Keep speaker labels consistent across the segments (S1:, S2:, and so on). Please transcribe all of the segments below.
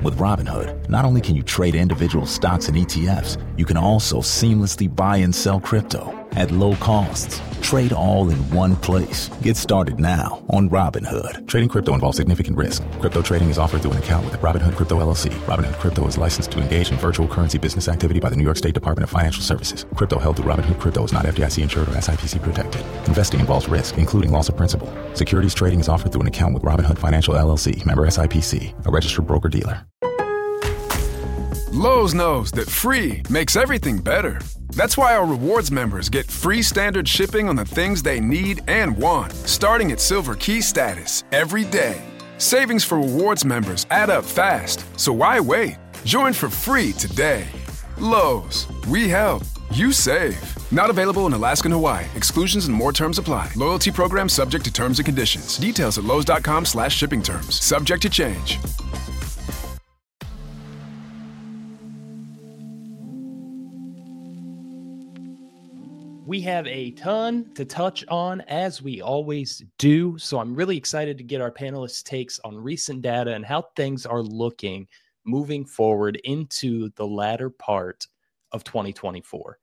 S1: With Robinhood, not only can you trade individual stocks and ETFs, you can also seamlessly buy and sell crypto at low costs. Trade all in one place. Get started now on Robinhood. Trading crypto involves significant risk. Crypto trading is offered through an account with Robinhood Crypto LLC. Robinhood Crypto is licensed to engage in virtual currency business activity by the New York State Department of Financial Services. Crypto held through Robinhood Crypto is not FDIC insured or SIPC protected. Investing involves risk, including loss of principal. Securities trading is offered through an account with Robinhood Financial LLC, member SIPC, a registered broker-dealer.
S2: Lowe's knows that free makes everything better. That's why our rewards members get free standard shipping on the things they need and want, starting at Silver Key status every day. Savings for rewards members add up fast, so why wait? Join for free today. Lowe's, we help, you save. Not available in Alaska and Hawaii. Exclusions and more terms apply. Loyalty program subject to terms and conditions. Details at lowes.com/shipping terms. Subject to change.
S3: We have a ton to touch on, as we always do, so I'm really excited to get our panelists' takes on recent data and how things are looking moving forward into the latter part of 2024.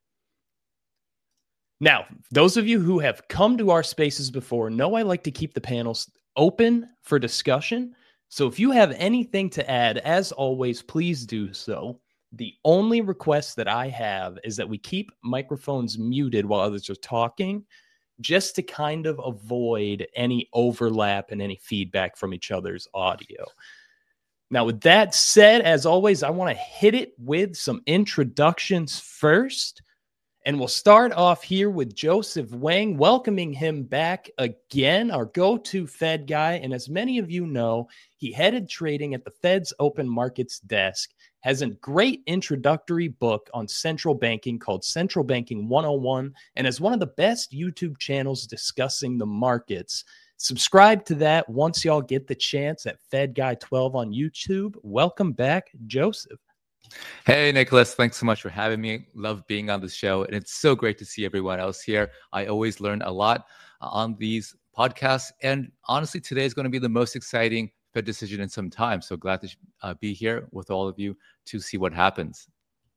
S3: Now, those of you who have come to our spaces before know I like to keep the panels open for discussion, so if you have anything to add, as always, please do so. The only request that I have is that we keep microphones muted while others are talking, just to kind of avoid any overlap and any feedback from each other's audio. Now, with that said, as always, I want to hit it with some introductions first. And we'll start off here with Joseph Wang, welcoming him back again, our go-to Fed guy. And as many of you know, he headed trading at the Fed's open markets desk, has a great introductory book on central banking called Central Banking 101, and has one of the best YouTube channels discussing the markets. Subscribe to that once y'all get the chance at Fed Guy 12 on YouTube. Welcome back, Joseph.
S4: Hey, Nicholas. Thanks so much for having me. Love being on this show, and it's so great to see everyone else here. I always learn a lot on these podcasts, and honestly, today is going to be the most exciting Fed decision in some time. So glad to be here with all of you to see what happens.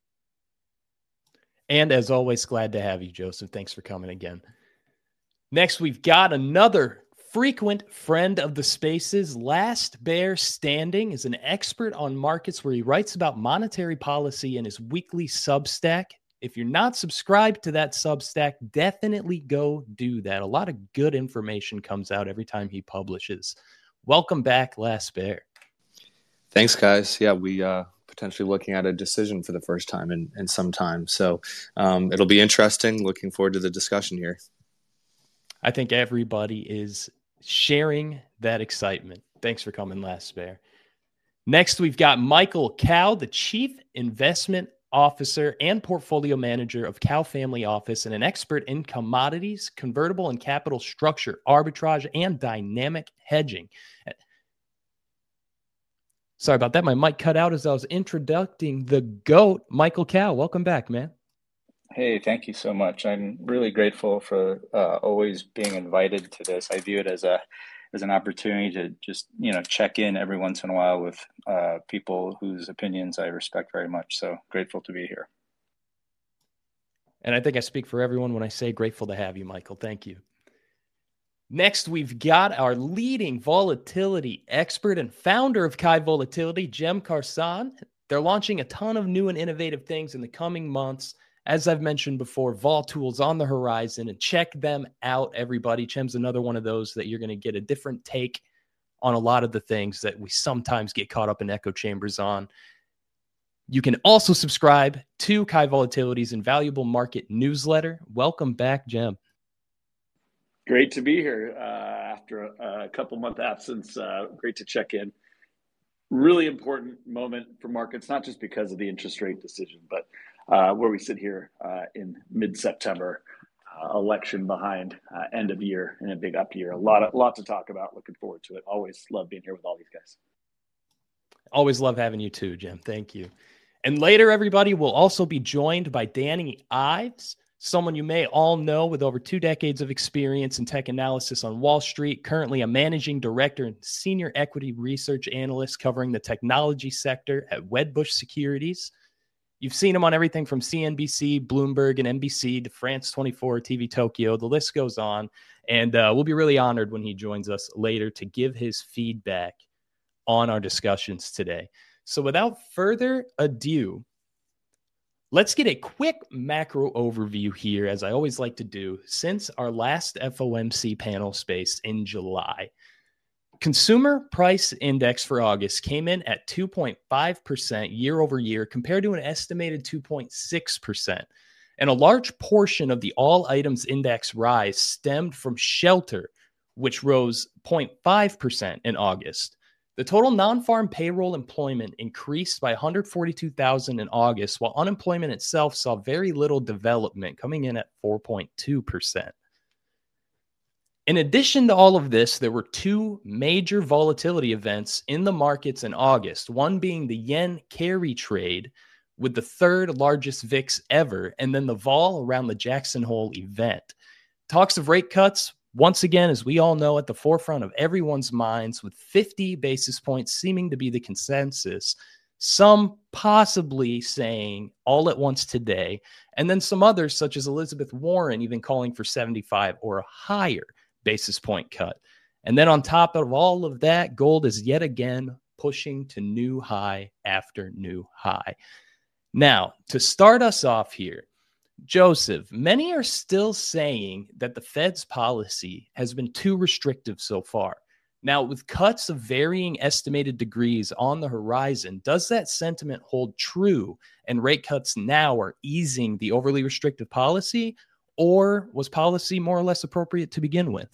S3: And as always, glad to have you, Joseph. Thanks for coming again. Next, we've got another frequent friend of the spaces. Last Bear Standing is an expert on markets where he writes about monetary policy in his weekly Substack. If you're not subscribed to that Substack, definitely go do that. A lot of good information comes out every time he publishes. Welcome back, Last Bear.
S5: Thanks, guys. Yeah, we potentially looking at a decision for the first time in some time. So it'll be interesting. Looking forward to the discussion here.
S3: I think everybody is sharing that excitement. Thanks for coming, Last Bear. Next, we've got Michael Cao, the Chief Investment Officer and Portfolio Manager of Cao Family Office, and an expert in commodities, convertible and capital structure, arbitrage, and dynamic hedging. Sorry about that. My mic cut out as I was introducing the GOAT, Michael Cao. Welcome back, man.
S6: Hey, thank you so much. I'm really grateful for always being invited to this. I view it as an opportunity to just, check in every once in a while with people whose opinions I respect very much. So grateful to be here.
S3: And I think I speak for everyone when I say grateful to have you, Michael. Thank you. Next, we've got our leading volatility expert and founder of Kai Volatility, Jem Karsan. They're launching a ton of new and innovative things in the coming months. As I've mentioned before, Vol Tools on the horizon, and check them out, everybody. Jem's another one of those that you're going to get a different take on a lot of the things that we sometimes get caught up in echo chambers on. You can also subscribe to Kai Volatility's Invaluable Market newsletter. Welcome back, Jem.
S7: Great to be here after a couple-month absence. Great to check in. Really important moment for markets, not just because of the interest rate decision, but where we sit here in mid-September, election behind, end of year, and a big up year. A lot to talk about. Looking forward to it. Always love being here with all these guys.
S3: Always love having you too, Jem. Thank you. And later, everybody will also be joined by Danny Ives, someone you may all know with over 2 decades of experience in tech analysis on Wall Street, currently a managing director and senior equity research analyst covering the technology sector at Wedbush Securities. You've seen him on everything from CNBC, Bloomberg, and NBC to France 24, TV Tokyo. The list goes on. And we'll be really honored when he joins us later to give his feedback on our discussions today. So without further ado, let's get a quick macro overview here, as I always like to do, since our last FOMC panel space in July. Consumer Price Index for August came in at 2.5% year over year compared to an estimated 2.6%. And a large portion of the all items index rise stemmed from shelter, which rose 0.5% in August. The total non-farm payroll employment increased by 142,000 in August, while unemployment itself saw very little development, coming in at 4.2%. In addition to all of this, there were 2 major volatility events in the markets in August, one being the yen carry trade with the 3rd largest VIX ever, and then the vol around the Jackson Hole event. Talks of rate cuts, once again, as we all know, at the forefront of everyone's minds, with 50 basis points seeming to be the consensus, some possibly saying all at once today, and then some others, such as Elizabeth Warren, even calling for 75 or a higher basis point cut. And then on top of all of that, gold is yet again pushing to new high after new high. Now, to start us off here, Joseph, many are still saying that the Fed's policy has been too restrictive so far. Now, with cuts of varying estimated degrees on the horizon, does that sentiment hold true and rate cuts now are easing the overly restrictive policy, or was policy more or less appropriate to begin with?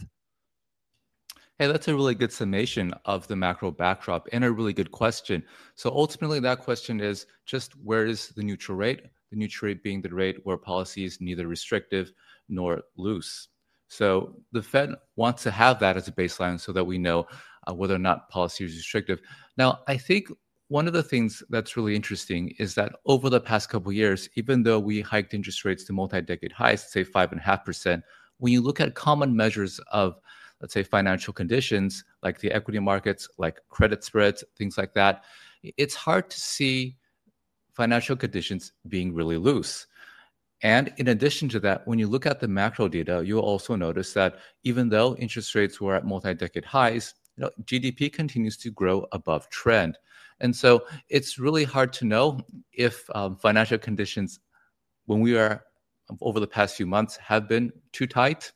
S4: Hey, that's a really good summation of the macro backdrop and a really good question. So ultimately, that question is just where is the neutral rate? The neutral rate being the rate where policy is neither restrictive nor loose. So the Fed wants to have that as a baseline so that we know whether or not policy is restrictive. Now, I think one of the things that's really interesting is that over the past couple of years, even though we hiked interest rates to multi-decade highs, say 5.5%, when you look at common measures of, let's say, financial conditions like the equity markets, like credit spreads, things like that, it's hard to see financial conditions being really loose. And in addition to that, when you look at the macro data, you'll also notice that even though interest rates were at multi-decade highs, GDP continues to grow above trend. And so it's really hard to know if financial conditions, when we are over the past few months, have been too tight.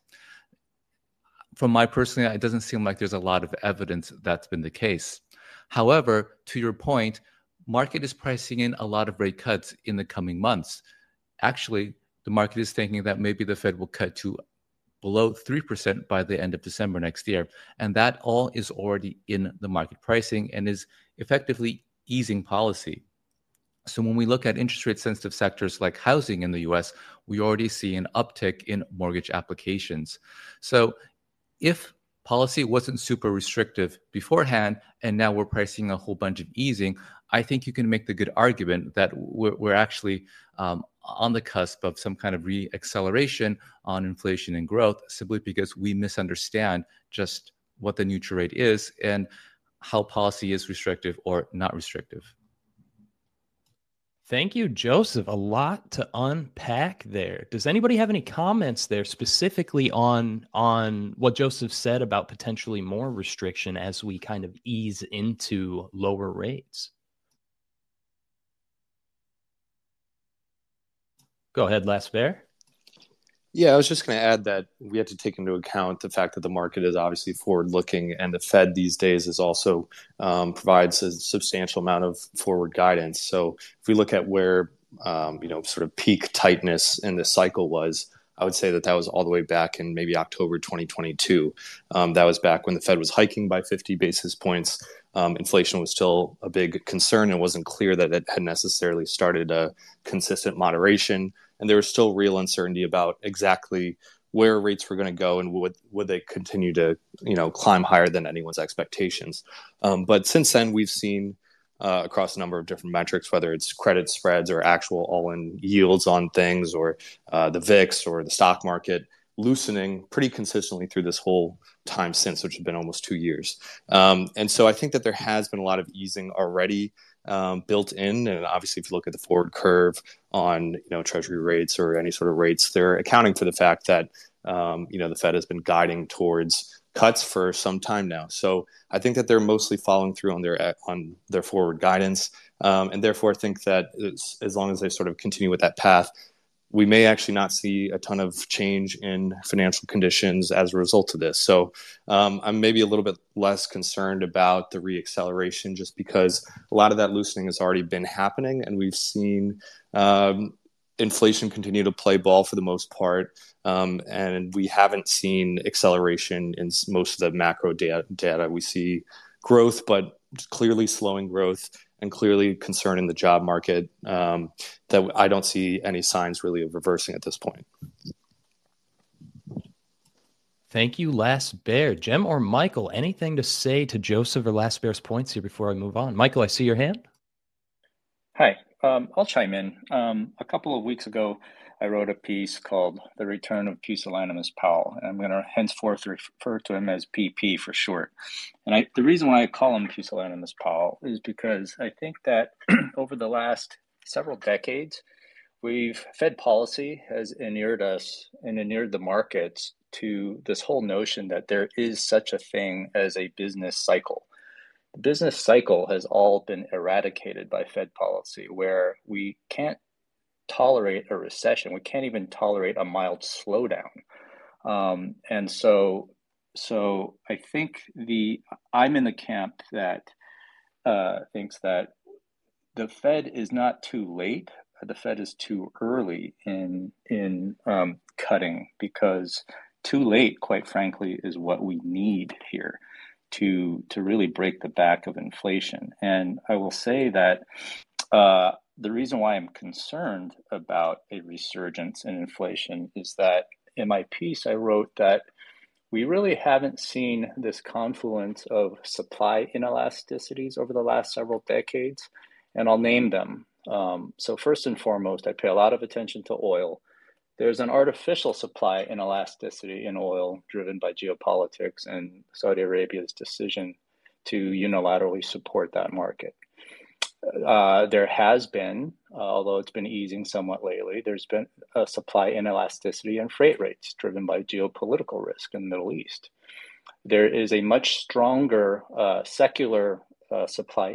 S4: From my personally, it doesn't seem like there's a lot of evidence that's been the case. However, to your point, market is pricing in a lot of rate cuts in the coming months. Actually, the market is thinking that maybe the Fed will cut to below 3% by the end of December next year. And that all is already in the market pricing and is effectively easing policy. So when we look at interest rate sensitive sectors like housing in the US, we already see an uptick in mortgage applications. So if policy wasn't super restrictive beforehand, and now we're pricing a whole bunch of easing, I think you can make the good argument that we're actually on the cusp of some kind of re-acceleration on inflation and growth, simply because we misunderstand just what the neutral rate is and how policy is restrictive or not restrictive.
S3: Thank you, Joseph. A lot to unpack there. Does anybody have any comments there specifically on what Joseph said about potentially more restriction as we kind of ease into lower rates? Go ahead, Lasper.
S5: Yeah, I was just going to add that we have to take into account the fact that the market is obviously forward-looking, and the Fed these days is also provides a substantial amount of forward guidance. So if we look at where sort of peak tightness in this cycle was, I would say that was all the way back in maybe October 2022. That was back when the Fed was hiking by 50 basis points. Inflation was still a big concern. It wasn't clear that it had necessarily started a consistent moderation. And there was still real uncertainty about exactly where rates were going to go and would they continue to climb higher than anyone's expectations. But since then, we've seen across a number of different metrics, whether it's credit spreads or actual all-in yields on things, or the VIX or the stock market, loosening pretty consistently through this whole time since, which has been almost 2 years. And so I think that there has been a lot of easing already built in. And obviously, if you look at the forward curve on Treasury rates or any sort of rates, they're accounting for the fact that the Fed has been guiding towards cuts for some time now. So I think that they're mostly following through on their forward guidance, and therefore I think that as long as they sort of continue with that path, we may actually not see a ton of change in financial conditions as a result of this. So I'm maybe a little bit less concerned about the reacceleration, just because a lot of that loosening has already been happening, and we've seen inflation continue to play ball for the most part, and we haven't seen acceleration in most of the macro data. We see growth, but clearly slowing growth, and clearly concern in the job market that I don't see any signs really of reversing at this point.
S3: Thank you, Last Bear. Jem or Michael, anything to say to Joseph or Last Bear's points here before I move on? Michael, I see your hand.
S6: Hi, I'll chime in. A couple of weeks ago, I wrote a piece called The Return of Pusillanimous Powell, and I'm going to henceforth refer to him as PP for short. And the reason why I call him Pusillanimous Powell is because I think that over the last several decades, Fed policy has inured us and inured the markets to this whole notion that there is such a thing as a business cycle. The business cycle has all been eradicated by Fed policy, where we can't tolerate a recession. We can't even tolerate a mild slowdown. And so I think I'm in the camp that thinks that the Fed is not too late. The Fed is too early in cutting, because too late, quite frankly, is what we need here to really break the back of inflation. And I will say that the reason why I'm concerned about a resurgence in inflation is that in my piece, I wrote that we really haven't seen this confluence of supply inelasticities over the last several decades, and I'll name them. So first and foremost, I pay a lot of attention to oil. There's an artificial supply inelasticity in oil driven by geopolitics and Saudi Arabia's decision to unilaterally support that market. There has been, although it's been easing somewhat lately, there's been a supply inelasticity in freight rates driven by geopolitical risk in the Middle East. There is a much stronger secular supply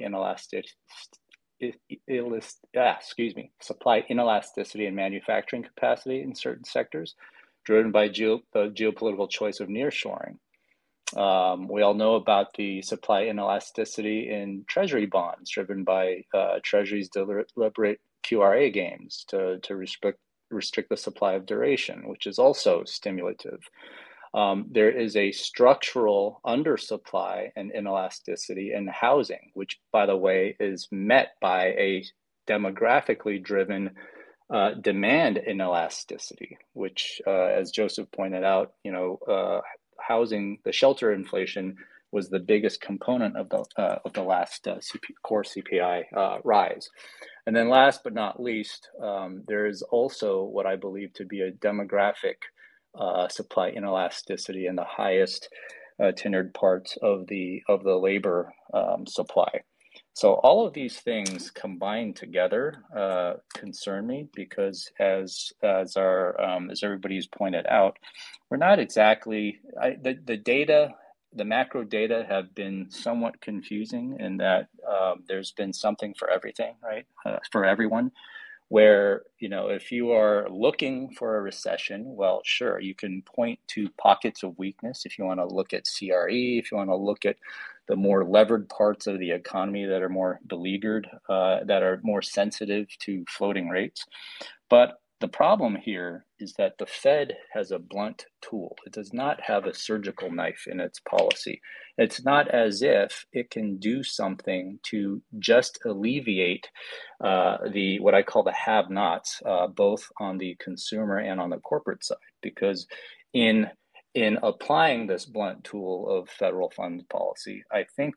S6: inelasticity in manufacturing capacity in certain sectors, driven by the geopolitical choice of nearshoring. We all know about the supply inelasticity in treasury bonds, driven by Treasury's deliberate QRA games to restrict the supply of duration, which is also stimulative. There is a structural undersupply and inelasticity in housing, which, by the way, is met by a demographically driven demand inelasticity, which, as Joseph pointed out, housing, the shelter inflation was the biggest component of the last core CPI rise. And then last but not least, there is also what I believe to be a demographic supply inelasticity in the highest tenured parts of the labor supply. So all of these things combined together concern me, because as everybody's pointed out, we're not exactly the data. The macro data have been somewhat confusing in that there's been something for everything, right? For everyone. Where, if you are looking for a recession, well, sure, you can point to pockets of weakness. If you want to look at CRE, if you want to look at the more levered parts of the economy that are more beleaguered, that are more sensitive to floating rates. But the problem here is that the Fed has a blunt tool. It does not have a surgical knife in its policy. It's not as if it can do something to just alleviate what I call the have-nots, both on the consumer and on the corporate side. Because in applying this blunt tool of federal funds policy, I think what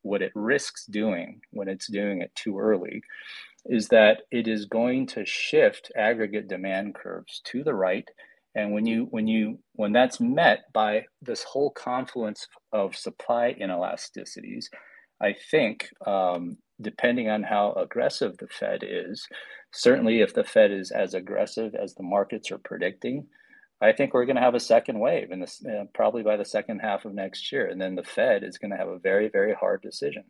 S6: what it risks doing when it's doing it too early is that it is going to shift aggregate demand curves to the right. And when that's met by this whole confluence of supply inelasticities, I think, depending on how aggressive the Fed is, certainly if the Fed is as aggressive as the markets are predicting, I think we're going to have a second wave, and probably by the second half of next year. And then the Fed is going to have a very, very hard decision.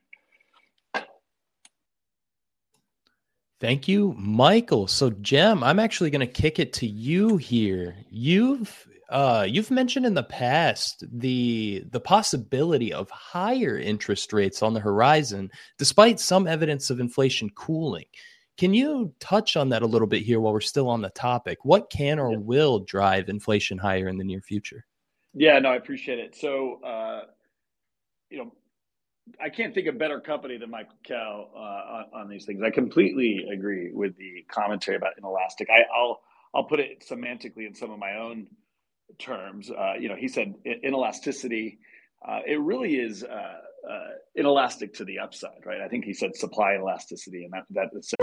S3: Thank you, Michael. So, Jem, I'm actually going to kick it to you here. You've mentioned in the past the possibility of higher interest rates on the horizon, despite some evidence of inflation cooling. Can you touch on that a little bit here while we're still on the topic? What can or will drive inflation higher in the near future?
S7: Yeah, no, I appreciate it. So, I can't think of better company than Michael Cow on these things. I completely agree with the commentary about inelastic. I'll put it semantically in some of my own terms. He said inelasticity. It really is inelastic to the upside, right? I think he said supply elasticity, and that's.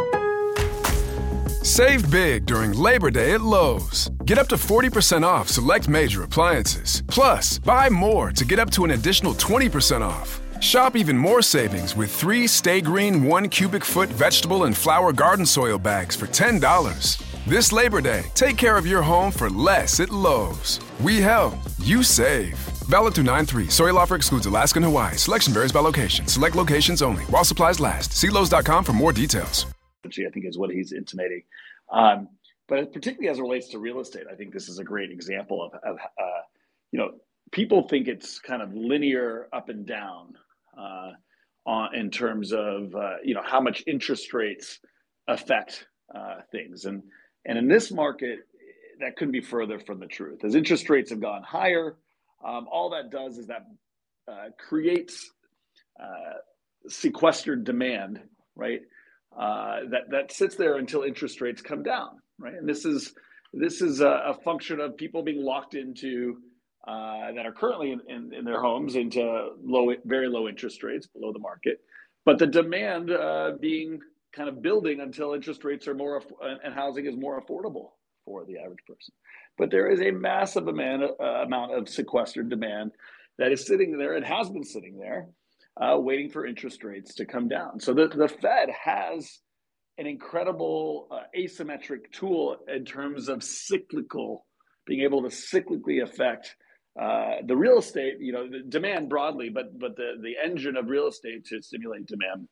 S2: Save big during Labor Day at Lowe's. Get up to 40% off select major appliances. Plus, buy more to get up to an additional 20% off. Shop even more savings with 3 Stay Green 1 cubic foot vegetable and flower garden soil bags for $10. This Labor Day, take care of your home for less at Lowe's. We help, you save. Valid through 9/3. Soil offer excludes Alaska and Hawaii. Selection varies by location. Select locations only. While supplies last. See Lowe's.com for more details.
S7: I think is what he's intimating. But particularly as it relates to real estate, I think this is a great example of people think it's kind of linear up and down in terms of how much interest rates affect things, and in this market that couldn't be further from the truth. As interest rates have gone higher, all that does is that creates sequestered demand, right? That sits there until interest rates come down, right? And this is a function of people being locked into that are currently in their homes into very low interest rates below the market, but the demand being kind of building until interest rates are more and housing is more affordable for the average person. But there is a massive amount of sequestered demand that is sitting there and has been sitting there, waiting for interest rates to come down. So the Fed has an incredible asymmetric tool in terms of being able to cyclically affect the real estate, the demand broadly, but the engine of real estate to stimulate demand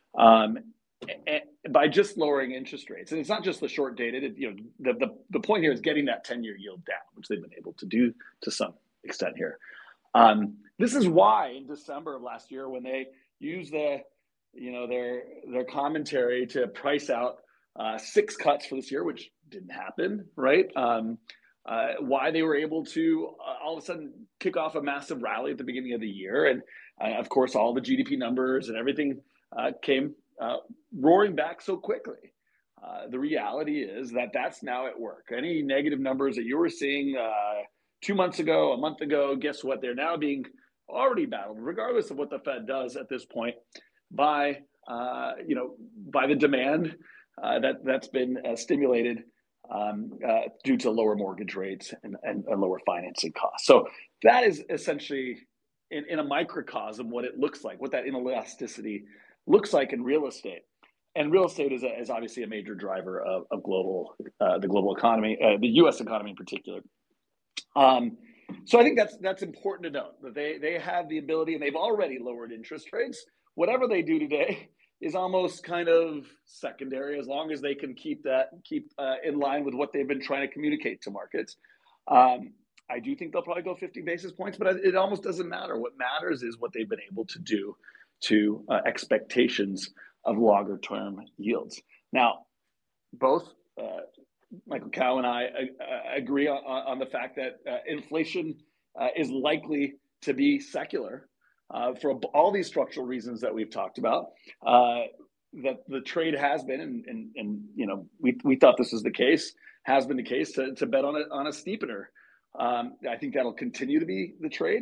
S7: by just lowering interest rates. And it's not just the short dated. The point here is getting that 10-year yield down, which they've been able to do to some extent here. This is why in December of last year, when they used their commentary to price out 6 cuts for this year, which didn't happen, right? Why they were able to all of a sudden kick off a massive rally at the beginning of the year. And of course, all the GDP numbers and everything came roaring back so quickly. The reality is that that's now at work. Any negative numbers that you were seeing 2 months ago, a month ago, guess what? They're now being already battled, regardless of what the Fed does at this point, by the demand that's been stimulated due to lower mortgage rates and lower financing costs. So that is essentially, in a microcosm, what it looks like, what that inelasticity looks like in real estate. And real estate is obviously a major driver of the global economy, the U.S. economy in particular. So I think that's important to note, that they have the ability, and they've already lowered interest rates. Whatever they do today is almost kind of secondary, as long as they can keep in line with what they've been trying to communicate to markets. I do think they'll probably go 50 basis points, but it almost doesn't matter. What matters is what they've been able to do to expectations of longer term yields. Now, both Michael Cow and I agree on the fact that inflation is likely to be secular for all these structural reasons that we've talked about. That the trade has been, and we thought this was the case, has been the case to bet on a steepener. I think that'll continue to be the trade.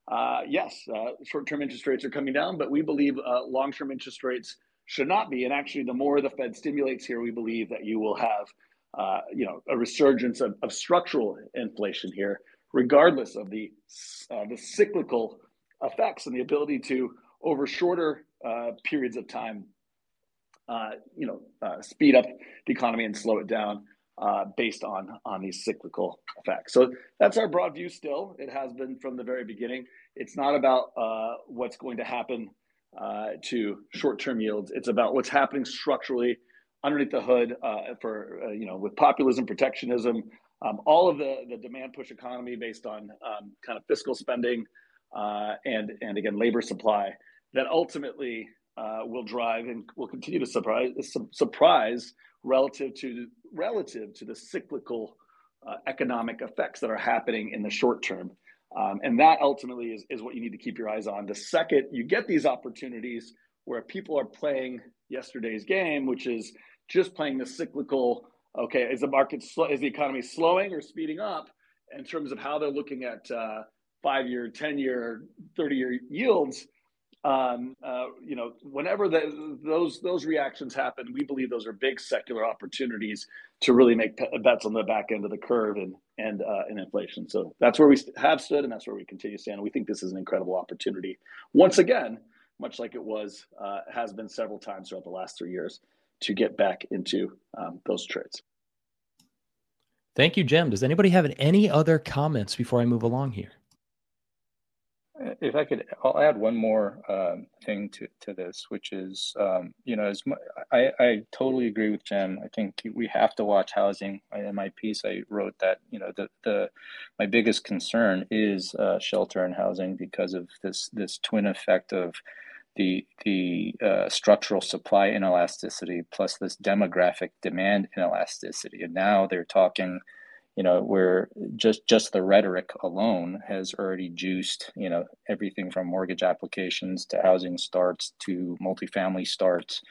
S7: yes, short-term interest rates are coming down, but we believe long-term interest rates should not be. And actually, the more the Fed stimulates here, we believe that you will have a resurgence of structural inflation here, regardless of the cyclical effects and the ability to, over shorter periods of time, speed up the economy and slow it down based on these cyclical effects. So that's our broad view still. It has been from the very beginning. It's not about what's going to happen to short-term yields. It's about what's happening structurally underneath the hood with populism, protectionism, all of the demand push economy based on kind of fiscal spending and again, labor supply that ultimately will drive and will continue to surprise relative to the cyclical economic effects that are happening in the short term. And that ultimately is what you need to keep your eyes on. The second you get these opportunities where people are playing yesterday's game, which is just playing the cyclical, okay, is the economy slowing or speeding up in terms of how they're looking at 5-year, 10-year, 30-year yields, whenever those reactions happen, we believe those are big secular opportunities to really make bets on the back end of the curve and inflation. So that's where we have stood, and that's where we continue to stand. We think this is an incredible opportunity. Once again, much like it has been several times throughout the last 3 years, to get back into those trades.
S3: Thank you, Jim. Does anybody have any other comments before I move along here?
S6: If I could, I'll add one more thing to this, which is, I totally agree with Jim. I think we have to watch housing. In my piece, I wrote that, my biggest concern is shelter and housing because of this twin effect of the structural supply inelasticity plus this demographic demand inelasticity. And now they're talking, where just the rhetoric alone has already juiced, everything from mortgage applications to housing starts to multifamily starts.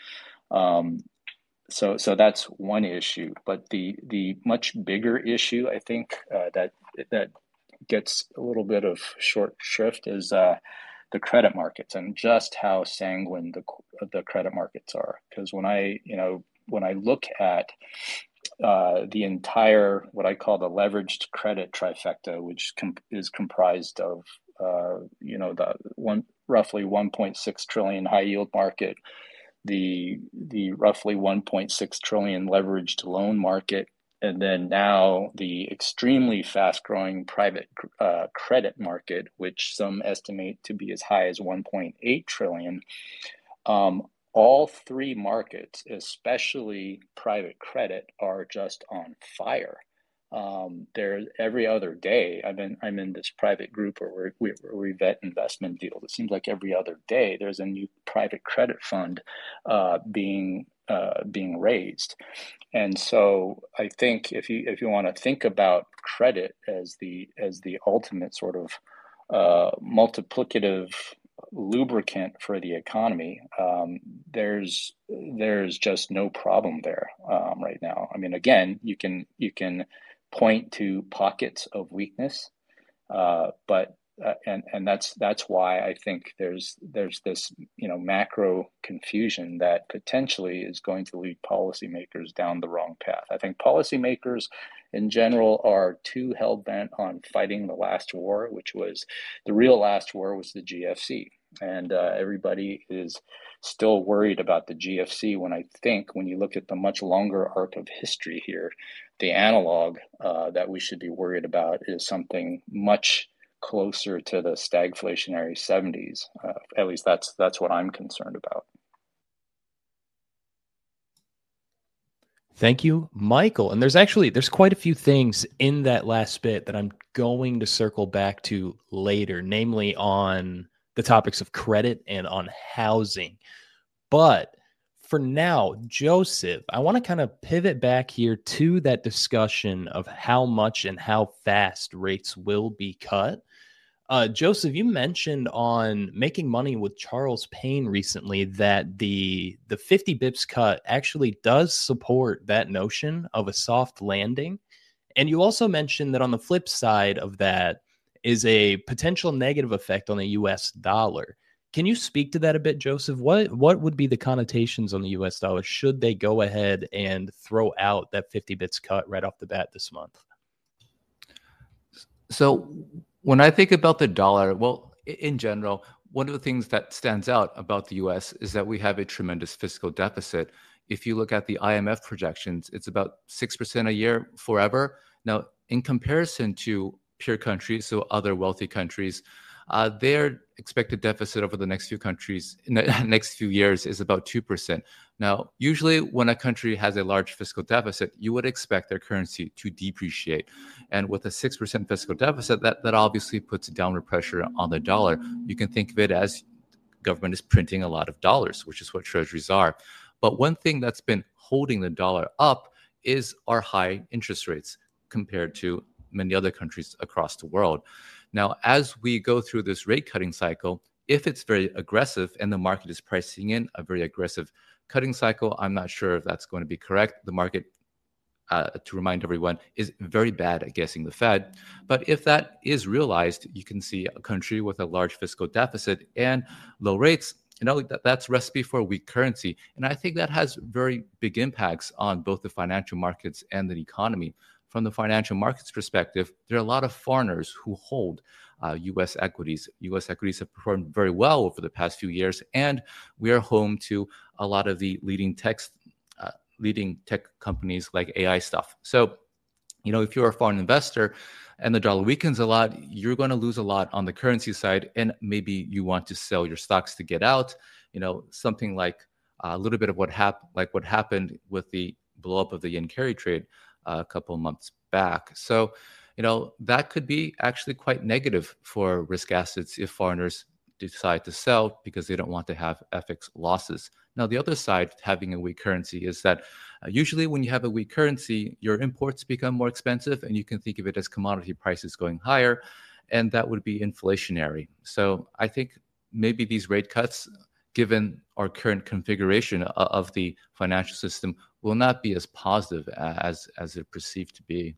S6: So that's one issue. But the much bigger issue, I think, that gets a little bit of short shrift is the credit markets and just how sanguine the credit markets are. Because when I look at the entire, what I call the leveraged credit trifecta, which is comprised of, the roughly 1.6 trillion high yield market, the roughly 1.6 trillion leveraged loan market, and then now the extremely fast growing private credit market, which some estimate to be as high as 1.8 trillion. All three markets, especially private credit, are just on fire. Every other day, I'm in this private group where we vet investment deals. It seems like every other day there's a new private credit fund being raised. And so I think if you want to think about credit as the ultimate sort of multiplicative lubricant for the economy, there's just no problem there right now. I mean, again, you can point to pockets of weakness, but that's why I think there's this macro confusion that potentially is going to lead policymakers down the wrong path. I think policymakers in general are too hell-bent on fighting the last war, which was the real last war was the GFC. And everybody is still worried about the GFC when I think when you look at the much longer arc of history here, the analog that we should be worried about is something much closer to the stagflationary 70s. At least that's what I'm concerned about.
S3: Thank you, Michael. And there's quite a few things in that last bit that I'm going to circle back to later, namely on the topics of credit and on housing. But for now, Joseph, I want to kind of pivot back here to that discussion of how much and how fast rates will be cut. Joseph, you mentioned on Making Money with Charles Payne recently that the 50 bips cut actually does support that notion of a soft landing. And you also mentioned that on the flip side of that, is a potential negative effect on the US dollar. Can you speak to that a bit, Joseph? What would be the connotations on the US dollar should they go ahead and throw out that 50 bits cut right off the bat this month?
S4: So when I think about the dollar, well, in general, one of the things that stands out about the US is that we have a tremendous fiscal deficit. If you look at the IMF projections, it's about 6% a year forever. Now, in comparison to peer countries, so other wealthy countries, their expected deficit over the next few countries in the next few years is about 2%. Now, usually when a country has a large fiscal deficit, you would expect their currency to depreciate. And with a 6% fiscal deficit, that obviously puts downward pressure on the dollar. You can think of it as government is printing a lot of dollars, which is what treasuries are. But one thing that's been holding the dollar up is our high interest rates compared to many other countries across the world. Now, as we go through this rate cutting cycle, if it's very aggressive and the market is pricing in a very aggressive cutting cycle, I'm not sure if that's going to be correct. The market, to remind everyone, is very bad at guessing the Fed. But if that is realized, you can see a country with a large fiscal deficit and low rates, that's recipe for a weak currency. And I think that has very big impacts on both the financial markets and the economy. From the financial markets perspective, there are a lot of foreigners who hold U.S. equities. U.S. equities have performed very well over the past few years, and we are home to a lot of the leading tech companies like AI stuff. So, if you're a foreign investor and the dollar weakens a lot, you're going to lose a lot on the currency side, and maybe you want to sell your stocks to get out. Something like a little bit of what happened with the blow up of the yen carry trade a couple of months back. So, that could be actually quite negative for risk assets if foreigners decide to sell because they don't want to have FX losses. Now, the other side, having a weak currency, is that usually when you have a weak currency, your imports become more expensive, and you can think of it as commodity prices going higher, and that would be inflationary. So I think maybe these rate cuts, given our current configuration of the financial system, will not be as positive as they're perceived to be.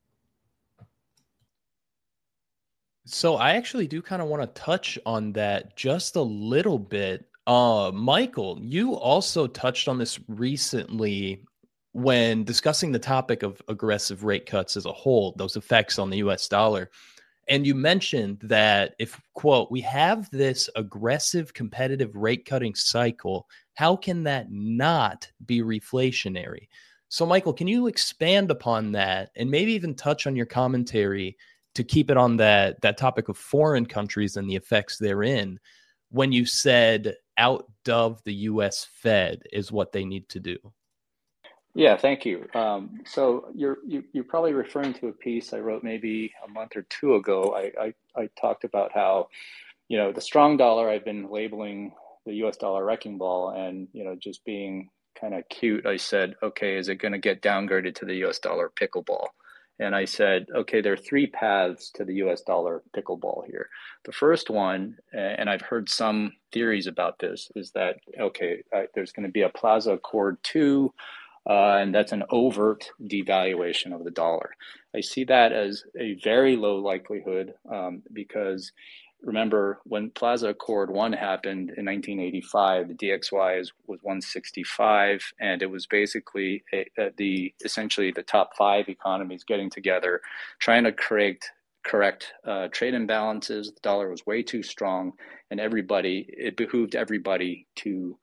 S3: So I actually do kind of want to touch on that just a little bit. Michael, you also touched on this recently when discussing the topic of aggressive rate cuts as a whole, those effects on the US dollar. And you mentioned that if, quote, we have this aggressive competitive rate cutting cycle, how can that not be reflationary? So, Michael, can you expand upon that and maybe even touch on your commentary to keep it on that topic of foreign countries and the effects therein when you said outdove the U.S. Fed is what they need to do?
S6: Yeah, thank you. So you're probably referring to a piece I wrote maybe a month or two ago. I talked about how, the strong dollar, I've been labeling the US dollar wrecking ball, and, just being kind of cute, I said, okay, is it going to get downgraded to the US dollar pickleball? And I said, okay, there are three paths to the US dollar pickleball here. The first one, and I've heard some theories about this, is that, okay, there's going to be a Plaza Accord 2, and that's an overt devaluation of the dollar. I see that as a very low likelihood because remember when Plaza Accord 1 happened in 1985, the DXY was 165, and it was basically essentially the top 5 economies getting together, trying to correct trade imbalances. The dollar was way too strong, and it behooved everybody to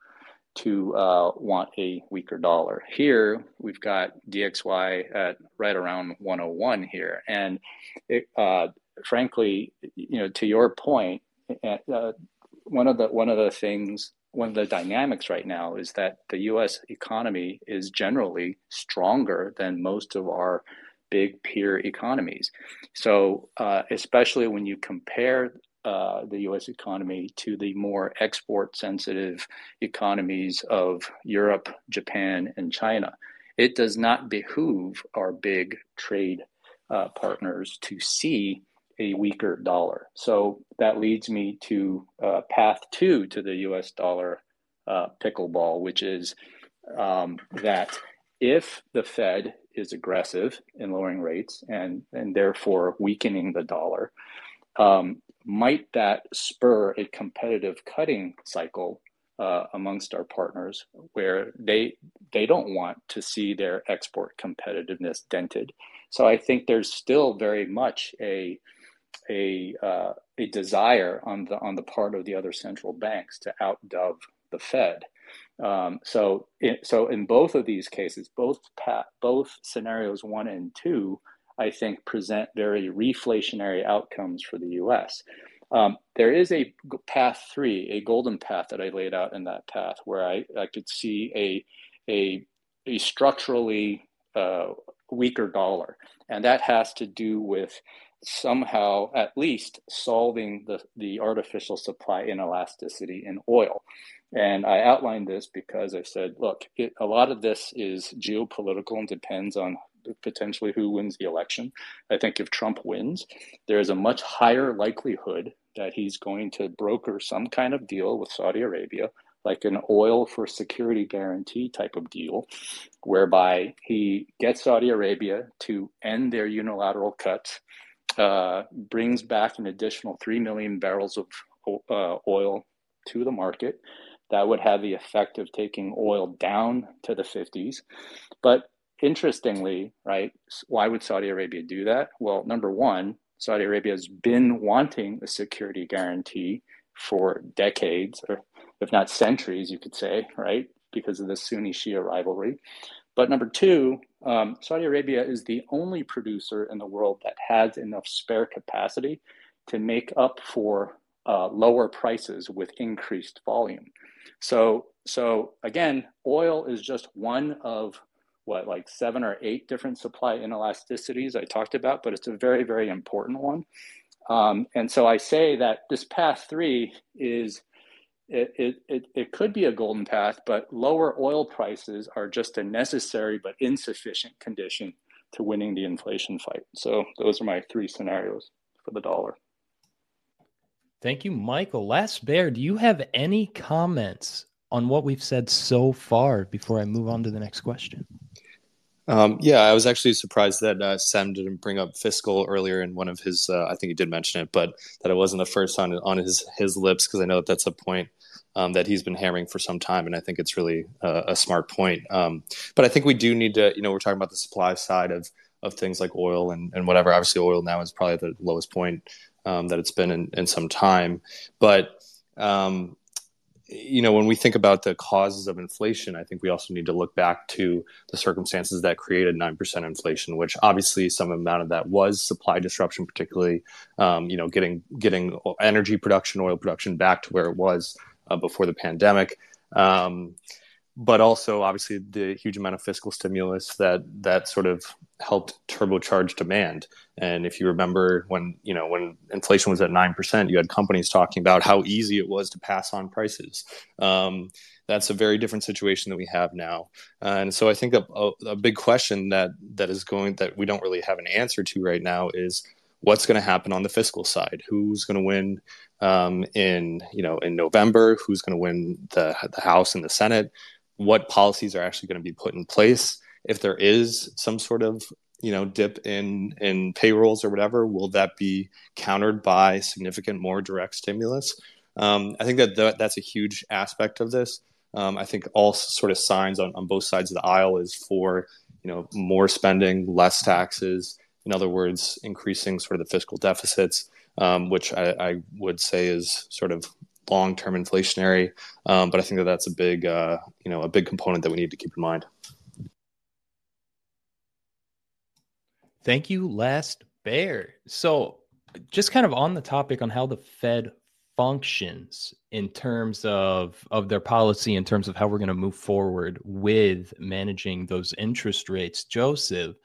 S6: want a weaker dollar. Here, we've got DXY at right around 101 here. And frankly, to your point, one of the dynamics right now is that the U.S. economy is generally stronger than most of our big peer economies. So especially when you compare the U.S. economy to the more export-sensitive economies of Europe, Japan, and China, it does not behoove our big trade partners to see a weaker dollar. So that leads me to path 2 to the U.S. dollar pickleball, which is that if the Fed is aggressive in lowering rates and therefore weakening the dollar, might that spur a competitive cutting cycle amongst our partners where they don't want to see their export competitiveness dented? So I think there's still very much a desire on the part of the other central banks to outdove the Fed. So in both of these cases, both scenarios 1 and 2, I think present very reflationary outcomes for the U.S. There is a path 3, a golden path that I laid out in that path, where I could see a structurally weaker dollar, and that has to do with somehow at least solving the artificial supply inelasticity in oil. And I outlined this because I said, look, a lot of this is geopolitical and depends on potentially who wins the election. I think if Trump wins, there is a much higher likelihood that he's going to broker some kind of deal with Saudi Arabia, like an oil for security guarantee type of deal, whereby he gets Saudi Arabia to end their unilateral cuts, brings back an additional 3 million barrels of oil to the market. That would have the effect of taking oil down to the 50s. But interestingly, right, why would Saudi Arabia do that? Well, number one, Saudi Arabia has been wanting a security guarantee for decades, or if not centuries, you could say, right, because of the Sunni-Shia rivalry. But number two, Saudi Arabia is the only producer in the world that has enough spare capacity to make up for lower prices with increased volume. So again, oil is just one of like 7 or 8 different supply inelasticities I talked about, but it's a very, very important one. And so I say that this path 3 is, it could be a golden path, but lower oil prices are just a necessary but insufficient condition to winning the inflation fight. So those are my 3 scenarios for the dollar.
S3: Thank you, Michael. Last Bear, do you have any comments on what we've said so far before I move on to the next question?
S5: Yeah, I was actually surprised that Sam didn't bring up fiscal earlier in one of his, I think he did mention it, but that it wasn't the first on his lips, because I know that's a point that he's been hammering for some time, and I think it's really a smart point. But I think we do need to, we're talking about the supply side of things like oil and whatever. Obviously, oil now is probably the lowest point that it's been in some time. But, when we think about the causes of inflation, I think we also need to look back to the circumstances that created 9% inflation, which obviously some amount of that was supply disruption, particularly, getting energy production, oil production back to where it was before the pandemic. But also, obviously, the huge amount of fiscal stimulus that sort of helped turbocharge demand. And if you remember when inflation was at 9%, you had companies talking about how easy it was to pass on prices. That's a very different situation that we have now. And so I think a big question that we don't really have an answer to right now is what's going to happen on the fiscal side? Who's going to win in November? Who's going to win the House and the Senate? What policies are actually going to be put in place? If there is some sort of dip in payrolls or whatever, will that be countered by significant more direct stimulus? I think that's a huge aspect of this. I think all sort of signs on both sides of the aisle is for more spending, less taxes. In other words, increasing sort of the fiscal deficits, which I would say is sort of long-term inflationary, but I think that's a big component that we need to keep in mind.
S3: Thank you, Last Bear. So just kind of on the topic on how the Fed functions in terms of their policy, in terms of how we're going to move forward with managing those interest rates, Joseph,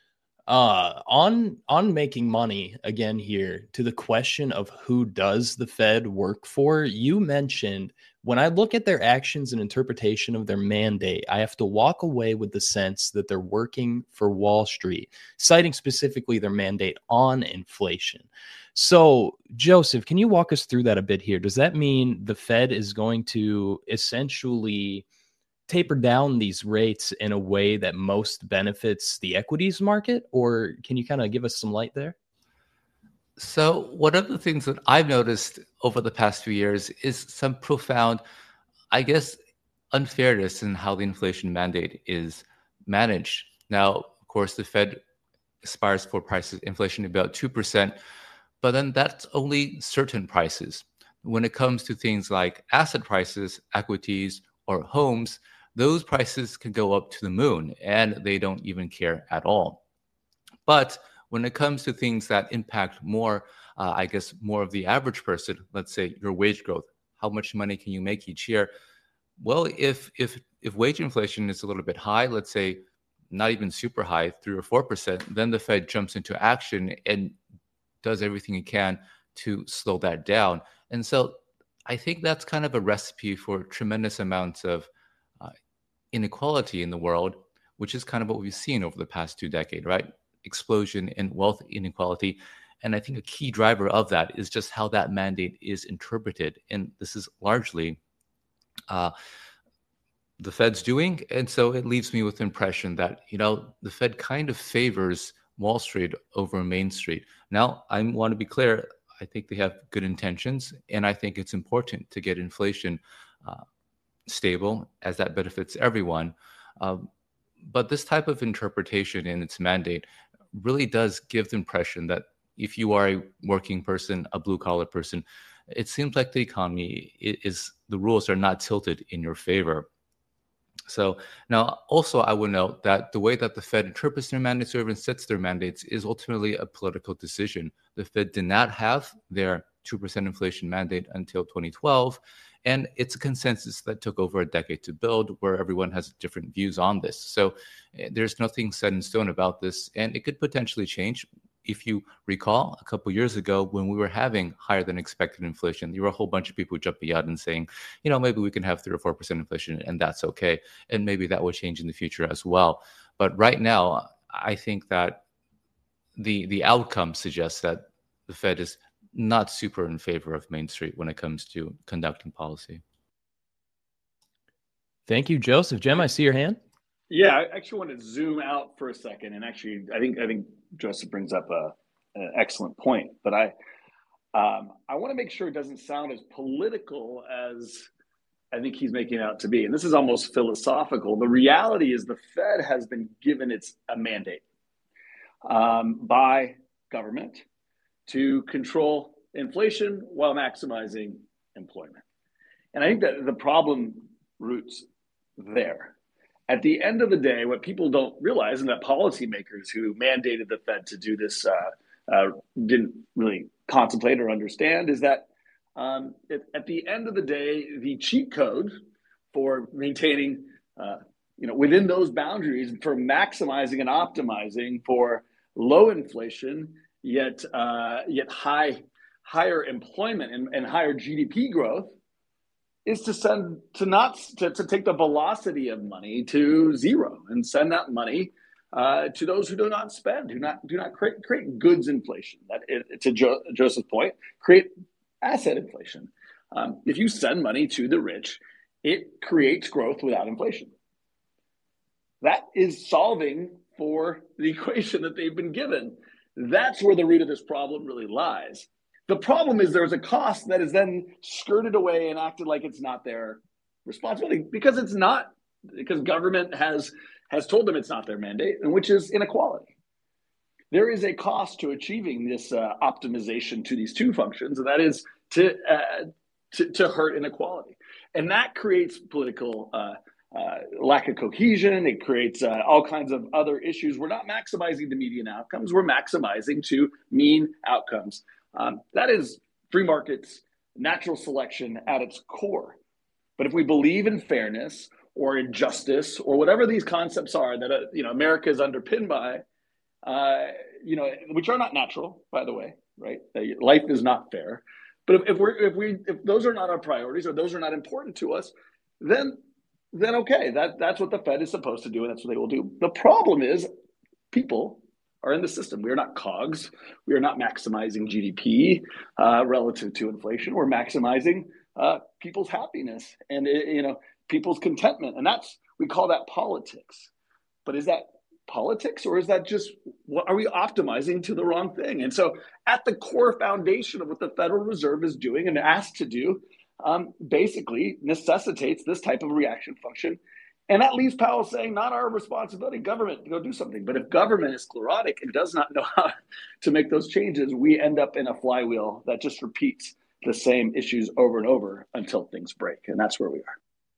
S3: on making money again here, to the question of who does the Fed work for, you mentioned, when I look at their actions and interpretation of their mandate, I have to walk away with the sense that they're working for Wall Street, citing specifically their mandate on inflation. So, Joseph, can you walk us through that a bit here? Does that mean the Fed is going to essentially taper down these rates in a way that most benefits the equities market, or can you kind of give us some light there?
S4: So one of the things that I've noticed over the past few years is some profound, I guess, unfairness in how the inflation mandate is managed. Now, of course, the Fed aspires for prices inflation about 2%, but then that's only certain prices. When it comes to things like asset prices, equities, or homes, those prices can go up to the moon and they don't even care at all. But when it comes to things that impact more, I guess, more of the average person, let's say your wage growth, how much money can you make each year? Well, if wage inflation is a little bit high, let's say not even super high, 3 or 4%, then the Fed jumps into action and does everything it can to slow that down. And so I think that's kind of a recipe for tremendous amounts of uh, inequality in the world, which is kind of what we've seen over the past 2 decades, right? Explosion in wealth inequality. And I think a key driver of that is just how that mandate is interpreted. And this is largely uh, the Fed's doing. And so it leaves me with the impression that, the Fed kind of favors Wall Street over Main Street. Now, I want to be clear. I think they have good intentions, and I think it's important to get inflation stable, as that benefits everyone. But this type of interpretation in its mandate really does give the impression that if you are a working person, a blue collar person, it seems like the economy the rules are not tilted in your favor. So now also I would note that the way that the Fed interprets their mandates or even sets their mandates is ultimately a political decision. The Fed did not have their 2% inflation mandate until 2012. And it's a consensus that took over a decade to build, where everyone has different views on this. So there's nothing set in stone about this, and it could potentially change. If you recall, a couple of years ago, when we were having higher than expected inflation, there were a whole bunch of people jumping out and saying, maybe we can have 3 or 4% inflation, and that's okay. And maybe that will change in the future as well. But right now, I think that the outcome suggests that the Fed is not super in favor of Main Street when it comes to conducting policy.
S3: Thank you, Joseph. Jem, I see your hand.
S7: Yeah, I actually want to zoom out for a second, and actually, I think Joseph brings up an excellent point. But I want to make sure it doesn't sound as political as I think he's making it out to be. And this is almost philosophical. The reality is the Fed has been given a mandate by government to control inflation while maximizing employment. And I think that the problem roots there. At the end of the day, what people don't realize, and that policymakers who mandated the Fed to do this didn't really contemplate or understand, is that at the end of the day, the cheat code for maintaining, within those boundaries for maximizing and optimizing for low inflation, yet higher employment and higher GDP growth, is to take the velocity of money to zero and send that money to those who do not spend, do not create goods inflation. To Joseph's point, create asset inflation. If you send money to the rich, it creates growth without inflation. That is solving for the equation that they've been given. That's where the root of this problem really lies. The problem is there's a cost that is then skirted away and acted like it's not their responsibility because government has told them it's not their mandate, and which is inequality. There is a cost to achieving this optimization to these two functions, and that is to hurt inequality. And that creates political lack of cohesion. It creates all kinds of other issues. We're not maximizing the median outcomes. We're maximizing to mean outcomes. That is free markets, natural selection at its core. But if we believe in fairness or in justice or whatever these concepts are that America is underpinned by, which are not natural, by the way, right? Life is not fair. But if those are not our priorities or those are not important to us, then okay, that's what the Fed is supposed to do, and that's what they will do. The problem is people are in the system. We are not cogs. We are not maximizing GDP relative to inflation. We're maximizing people's happiness and people's contentment, and we call that politics. But is that politics, or is that just, what are we optimizing to the wrong thing? And so at the core foundation of what the Federal Reserve is doing and asked to do, basically necessitates this type of reaction function. And that leaves Powell saying, not our responsibility, government, to go do something. But if government is sclerotic and does not know how to make those changes, we end up in a flywheel that just repeats the same issues over and over until things break. And that's where we are.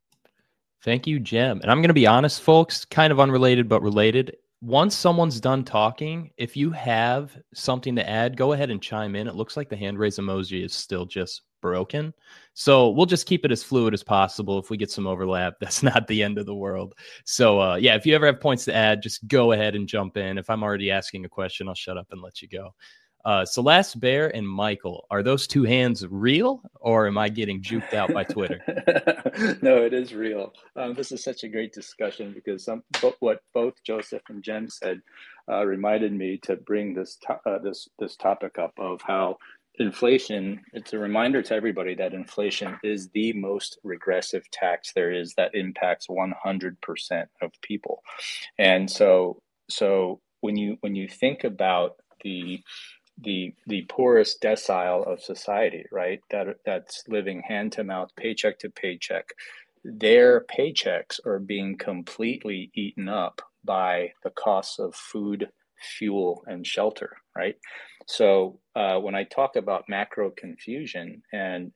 S3: Thank you, Jem. And I'm going to be honest, folks, kind of unrelated, but related. Once someone's done talking, if you have something to add, go ahead and chime in. It looks like the hand raise emoji is still just broken. So we'll just keep it as fluid as possible. If we get some overlap, that's not the end of the world. So yeah, if you ever have points to add, just go ahead and jump in. If I'm already asking a question, I'll shut up and let you go. So Last Bear and Michael, are those two hands real, or am I getting juked out by Twitter?
S6: No, it is real. This is such a great discussion because what both Joseph and Jem said reminded me to bring this topic up of how inflation, it's a reminder to everybody that inflation is the most regressive tax there is that impacts 100% of people. And so when you think about the poorest decile of society, right? That's living hand to mouth, paycheck to paycheck. Their paychecks are being completely eaten up by the costs of food, fuel, and shelter, right? So when I talk about macro confusion and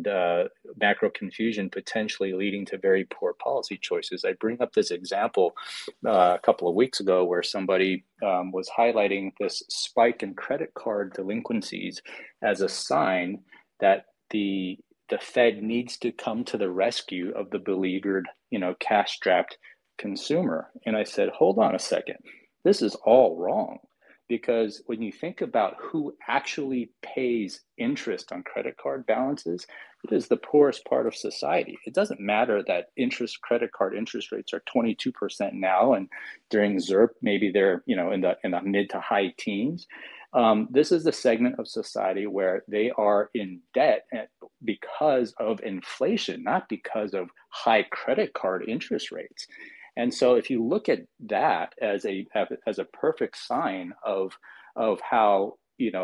S6: macro confusion potentially leading to very poor policy choices, I bring up this example a couple of weeks ago where somebody was highlighting this spike in credit card delinquencies as a sign that the Fed needs to come to the rescue of the beleaguered, cash-strapped consumer. And I said, hold on a second, this is all wrong. Because when you think about who actually pays interest on credit card balances, it is the poorest part of society. It doesn't matter that credit card interest rates are 22% now, and during ZIRP, maybe they're in the mid to high teens. This is the segment of society where they are in debt because of inflation, not because of high credit card interest rates. And so if you look at that as a perfect sign of how,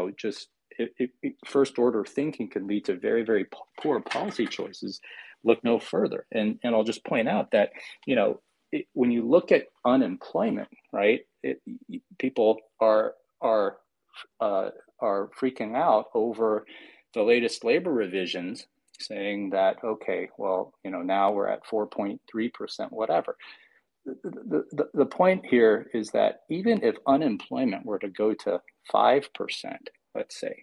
S6: first order thinking can lead to very, very poor policy choices, look no further. And I'll just point out that, when you look at unemployment, right, people are freaking out over the latest labor revisions saying that, okay, well, now we're at 4.3%, whatever. The point here is that even if unemployment were to go to 5%, let's say,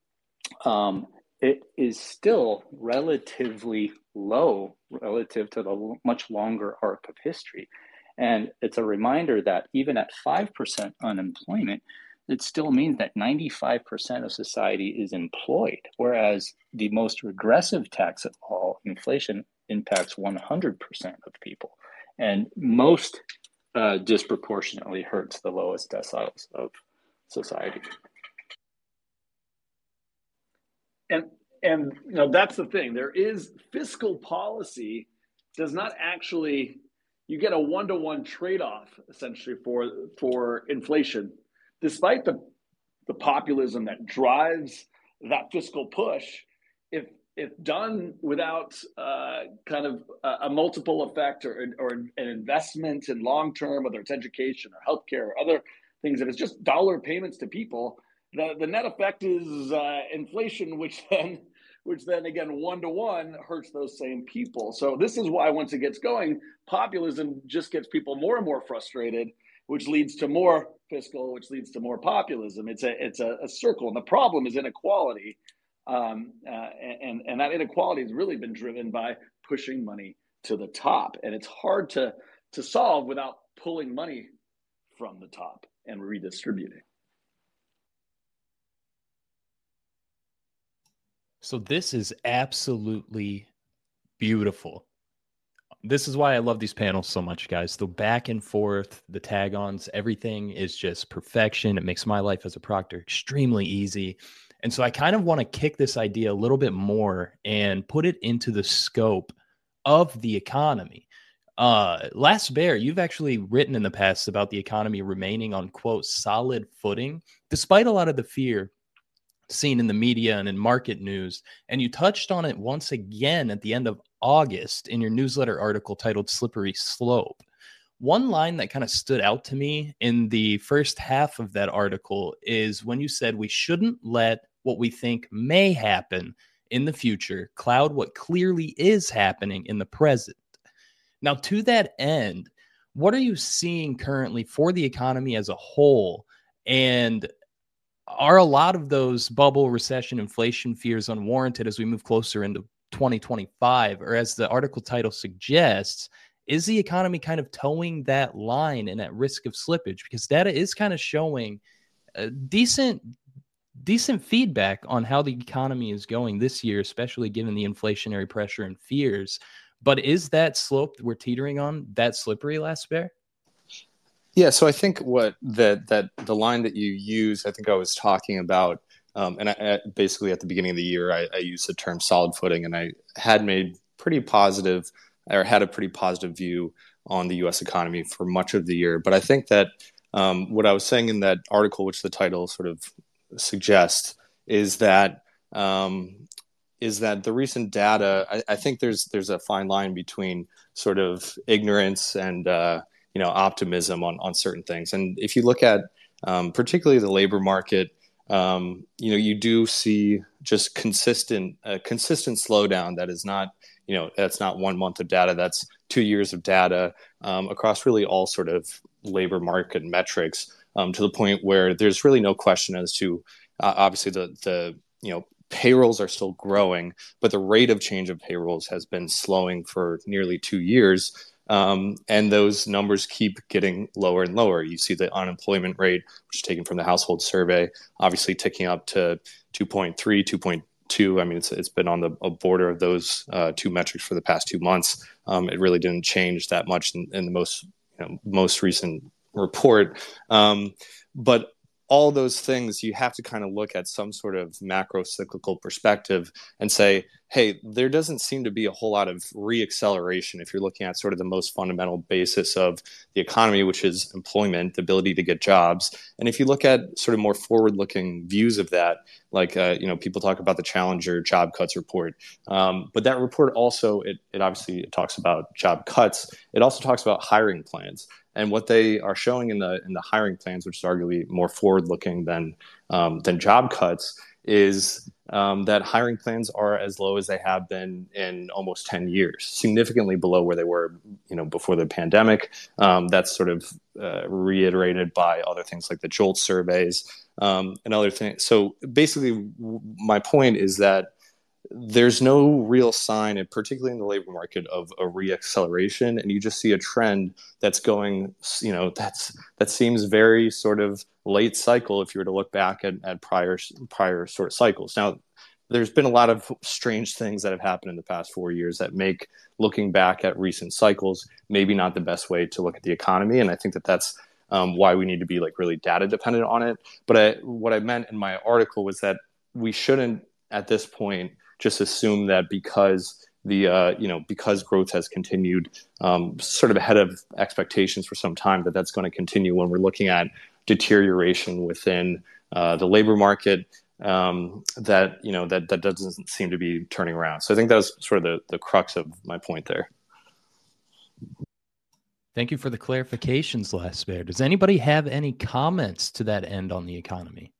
S6: it is still relatively low relative to the much longer arc of history. And it's a reminder that even at 5% unemployment, it still means that 95% of society is employed, whereas the most regressive tax of all, inflation, impacts 100% of people. And most disproportionately hurts the lowest deciles of society.
S7: And that's the thing. There is fiscal policy does not actually, you get a one-to-one trade-off essentially for inflation, despite the populism that drives that fiscal push. If done without kind of a multiple effect or an investment in long term, whether it's education or healthcare or other things, if it's just dollar payments to people, the net effect is inflation, which then again 1-to-1 hurts those same people. So this is why once it gets going, populism just gets people more and more frustrated, which leads to more fiscal, which leads to more populism. It's a circle, and the problem is inequality. And that inequality has really been driven by pushing money to the top, and it's hard to solve without pulling money from the top and redistributing.
S3: So this is absolutely beautiful. This is why I love these panels so much, guys. The back and forth, the tag-ons, everything is just perfection. It makes my life as a proctor extremely easy. And so I kind of want to kick this idea a little bit more and put it into the scope of the economy. Last Bear, you've actually written in the past about the economy remaining on, quote, solid footing, despite a lot of the fear seen in the media and in market news. And you touched on it once again at the end of August in your newsletter article titled Slippery Slope. One line that kind of stood out to me in the first half of that article is when you said we shouldn't let what we think may happen in the future cloud what clearly is happening in the present. Now, to that end, what are you seeing currently for the economy as a whole? And are a lot of those bubble, recession, inflation fears unwarranted as we move closer into 2025? Or as the article title suggests, is the economy kind of towing that line and at risk of slippage? Because data is kind of showing decent feedback on how the economy is going this year, especially given the inflationary pressure and fears. But is that slope we're teetering on that slippery, Last Bear?
S5: Yeah, so I think what that the line that you use, I think I was talking about, and I basically at the beginning of the year, I used the term solid footing, and I had made had a pretty positive view on the U.S. economy for much of the year. But I think that what I was saying in that article, which the title sort of suggests, is that the recent data, I think there's a fine line between sort of ignorance and optimism on certain things. And if you look at particularly the labor market, you do see just consistent slowdown that is not, that's not 1 month of data, that's 2 years of data across really all sort of labor market metrics, to the point where there's really no question as to obviously the payrolls are still growing, but the rate of change of payrolls has been slowing for nearly 2 years. And those numbers keep getting lower and lower. You see the unemployment rate, which is taken from the household survey, obviously ticking up to 2.3, 2.2. I mean, it's been on the border of those two metrics for the past 2 months. It really didn't change that much in the most recent report. But all those things, you have to kind of look at some sort of macro cyclical perspective and say, hey, there doesn't seem to be a whole lot of reacceleration if you're looking at sort of the most fundamental basis of the economy, which is employment, the ability to get jobs. And if you look at sort of more forward-looking views of that, like, people talk about the Challenger job cuts report. But that report also, it obviously talks about job cuts. It also talks about hiring plans. And what they are showing in the hiring plans, which is arguably more forward-looking than job cuts, is that hiring plans are as low as they have been in almost 10 years, significantly below where they were, before the pandemic. That's sort of reiterated by other things like the JOLT surveys and other things. So basically, my point is that there's no real sign, and particularly in the labor market, of a reacceleration, and you just see a trend that's going, that seems very sort of late cycle if you were to look back at prior sort of cycles. Now, there's been a lot of strange things that have happened in the past 4 years that make looking back at recent cycles maybe not the best way to look at the economy, and I think that's why we need to be like really data dependent on it. But what I meant in my article was that we shouldn't at this point just assume that because because growth has continued sort of ahead of expectations for some time, that's going to continue when we're looking at deterioration within the labor market that doesn't seem to be turning around. So I think that was sort of the crux of my point there.
S3: Thank you for the clarifications, Last Bear. Does anybody have any comments to that end on the economy?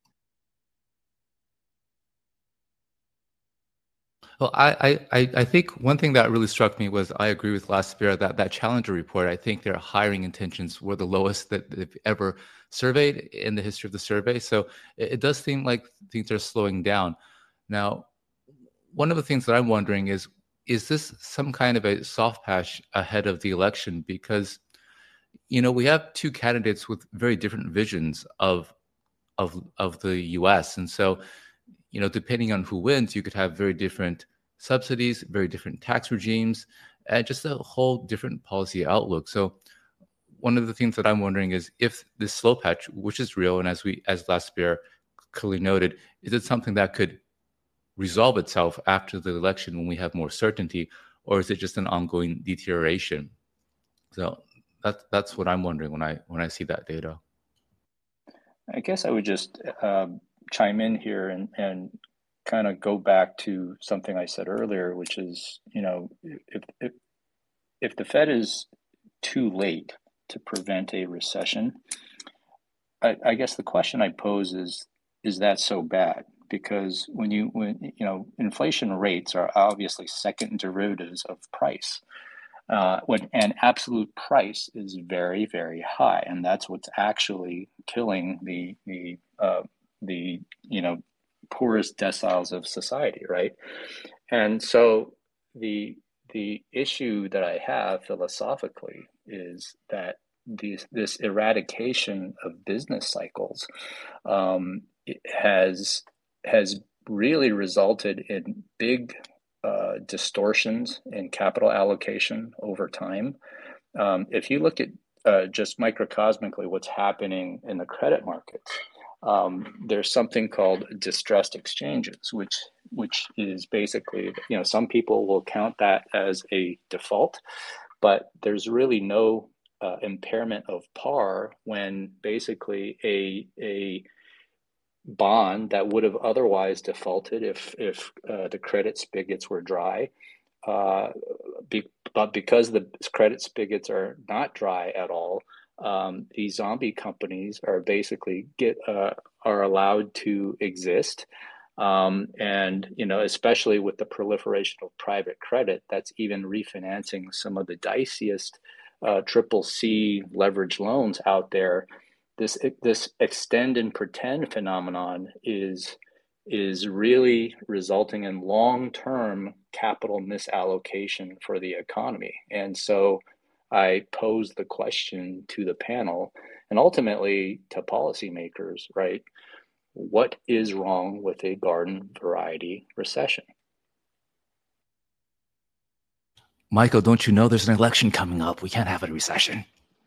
S4: Well, I think one thing that really struck me was I agree with Last Bear that Challenger report. I think their hiring intentions were the lowest that they've ever surveyed in the history of the survey. So it does seem like things are slowing down. Now, one of the things that I'm wondering is this some kind of a soft patch ahead of the election? Because, we have two candidates with very different visions of the U.S. And so, depending on who wins, you could have very different subsidies, very different tax regimes, and just a whole different policy outlook. So one of the things that I'm wondering is if this slow patch, which is real, and as Last Bear clearly noted, is it something that could resolve itself after the election when we have more certainty, or is it just an ongoing deterioration? So that's what I'm wondering when I see that data.
S6: I guess I would just chime in here and kind of go back to something I said earlier, which is, if the Fed is too late to prevent a recession, I guess the question I pose is that so bad? Because when inflation rates are obviously second derivatives of price. When absolute price is very, very high, and that's what's actually killing the poorest deciles of society, right? And so the issue that I have philosophically is that this eradication of business cycles has really resulted in big distortions in capital allocation over time. If you look at just microcosmically what's happening in the credit markets, there's something called distressed exchanges, which is basically, some people will count that as a default, but there's really no impairment of par when basically a bond that would have otherwise defaulted if the credit spigots were dry, but because the credit spigots are not dry at all, these zombie companies are basically are allowed to exist, and especially with the proliferation of private credit, that's even refinancing some of the diciest triple C leverage loans out there. This extend and pretend phenomenon is really resulting in long-term capital misallocation for the economy. And so I pose the question to the panel and ultimately to policymakers, right? What is wrong with a garden variety recession?
S1: Michael, don't you know there's an election coming up? We can't have a recession.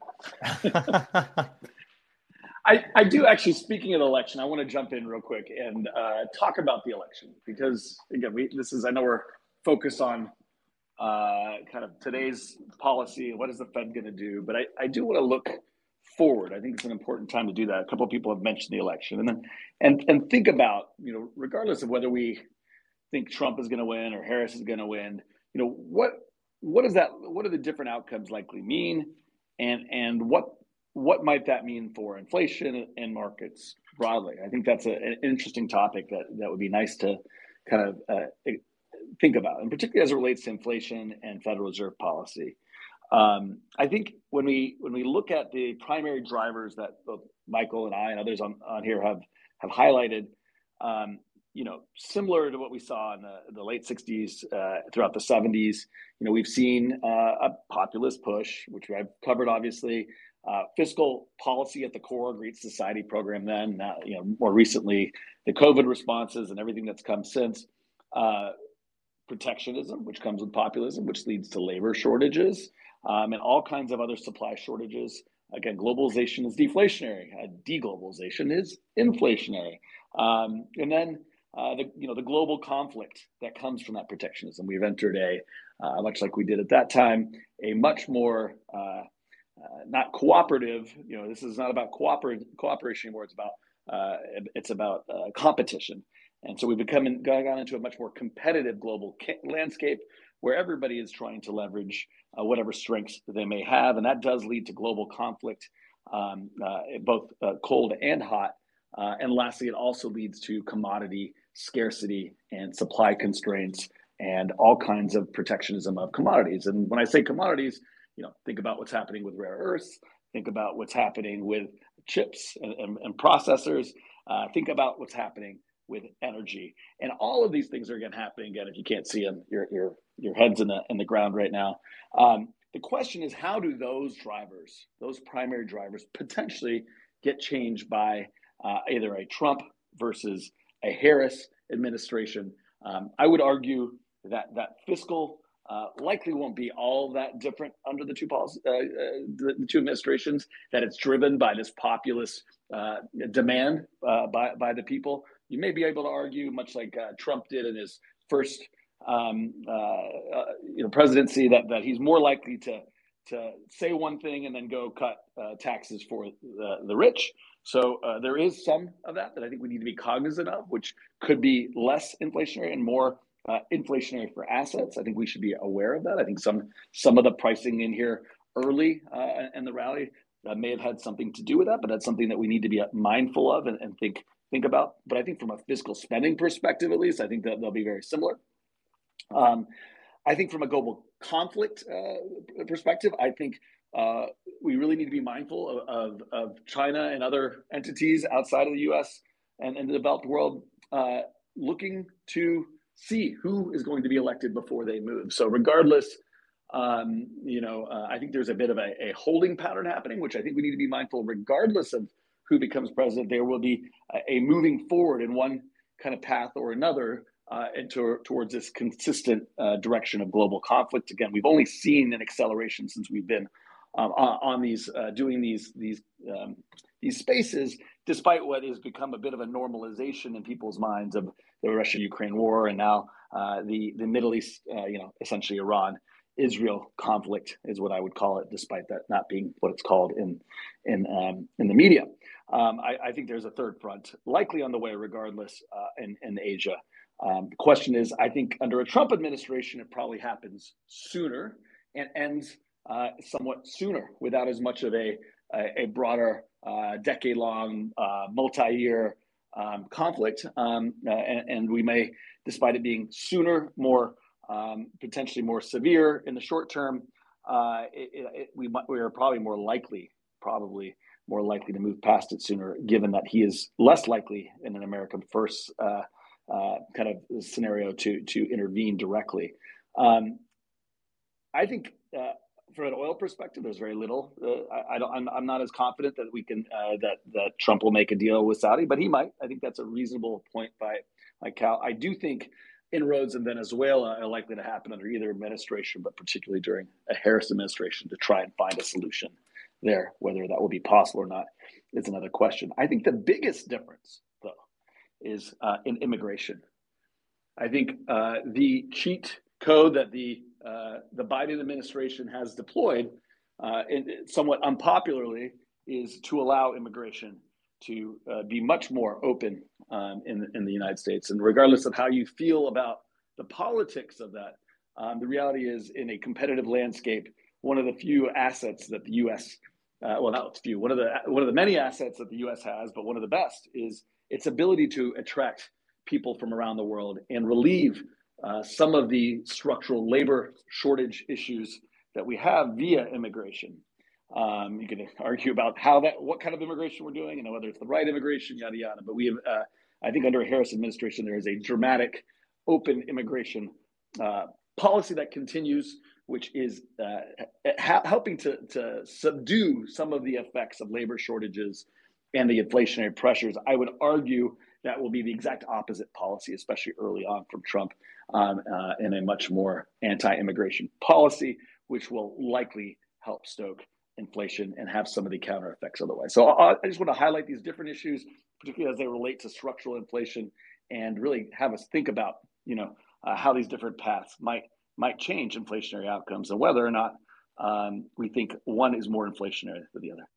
S7: I do actually, speaking of the election, I want to jump in real quick and talk about the election because, again, I know we're focused on kind of today's policy and what is the Fed going to do, but I do want to look forward. I think it's an important time to do that. A couple of people have mentioned the election, and think about, regardless of whether we think Trump is going to win or Harris is going to win, what do the different outcomes likely mean, and what might that mean for inflation and markets broadly? I think that's an interesting topic that would be nice to kind of think about, and particularly as it relates to inflation and Federal Reserve policy. I think when we look at the primary drivers that both Michael and I and others on here have highlighted, similar to what we saw in the late 60s, throughout the 70s, we've seen a populist push, which I've covered, obviously, fiscal policy at the core, Great Society program then, more recently, the COVID responses and everything that's come since, protectionism, which comes with populism, which leads to labor shortages, and all kinds of other supply shortages. Again, globalization is deflationary. Deglobalization is inflationary. And then the global conflict that comes from that protectionism. We've entered much like we did at that time, a much more not cooperative. This is not about cooperation anymore. It's about competition. And so we've gone into a much more competitive global landscape where everybody is trying to leverage whatever strengths they may have. And that does lead to global conflict, both cold and hot. And lastly, it also leads to commodity scarcity and supply constraints and all kinds of protectionism of commodities. And when I say commodities, think about what's happening with rare earths, think about what's happening with chips and processors, think about what's happening with energy. And all of these things are happening again. If you can't see them, your head's in the ground right now. The question is, how do those primary drivers, potentially get changed by either a Trump versus a Harris administration? I would argue that fiscal likely won't be all that different under the the two administrations, that it's driven by this populist demand by the people. You may be able to argue, much like Trump did in his first presidency, that he's more likely to say one thing and then go cut taxes for the rich. So there is some of that I think we need to be cognizant of, which could be less inflationary and more inflationary for assets. I think we should be aware of that. I think some of the pricing in here early in the rally may have had something to do with that, but that's something that we need to be mindful of and think about. But I think from a fiscal spending perspective, at least, I think that they'll be very similar. I think from a global conflict perspective, I think we really need to be mindful of China and other entities outside of the U.S. and the developed world looking to see who is going to be elected before they move. So regardless, I think there's a bit of a holding pattern happening, which I think we need to be mindful. Regardless of who becomes president, there will be a moving forward in one kind of path or another and towards this consistent direction of global conflict. Again, we've only seen an acceleration since we've been on these doing these spaces, despite what has become a bit of a normalization in people's minds of the Russia-Ukraine war and now the Middle East, essentially Iran-Israel conflict is what I would call it, despite that not being what it's called in the media. I think there's a third front likely on the way, regardless, in Asia. The question is, I think under a Trump administration, it probably happens sooner and ends somewhat sooner without as much of a broader decade-long, multi-year conflict. And we may, despite it being sooner, more potentially more severe in the short term, we are probably more likely to move past it sooner, given that he is less likely in an American first kind of scenario to intervene directly. I think from an oil perspective, there's very little. I'm not as confident that we can that Trump will make a deal with Saudi, but he might. I think that's a reasonable point by Cal. I do think inroads in Venezuela are likely to happen under either administration, but particularly during a Harris administration, to try and find a solution there. Whether that will be possible or not is another question. I think the biggest difference, though, is in immigration. I think the cheat code that the Biden administration has deployed, somewhat unpopularly, is to allow immigration to be much more open in the United States. And regardless of how you feel about the politics of that, the reality is, in a competitive landscape, one of the few assets that the U.S. One of the many assets that the U.S. has, but one of the best, is its ability to attract people from around the world and relieve some of the structural labor shortage issues that we have via immigration. You can argue about what kind of immigration we're doing, and whether it's the right immigration, yada yada. But we have, I think, under a Harris administration, there is a dramatic open immigration policy that continues, which is helping to subdue some of the effects of labor shortages and the inflationary pressures. I would argue that will be the exact opposite policy, especially early on from Trump, in a much more anti-immigration policy, which will likely help stoke inflation and have some of the counter effects otherwise. So I just want to highlight these different issues, particularly as they relate to structural inflation, and really have us think about, how these different paths might change inflationary outcomes and whether or not we think one is more inflationary than the other.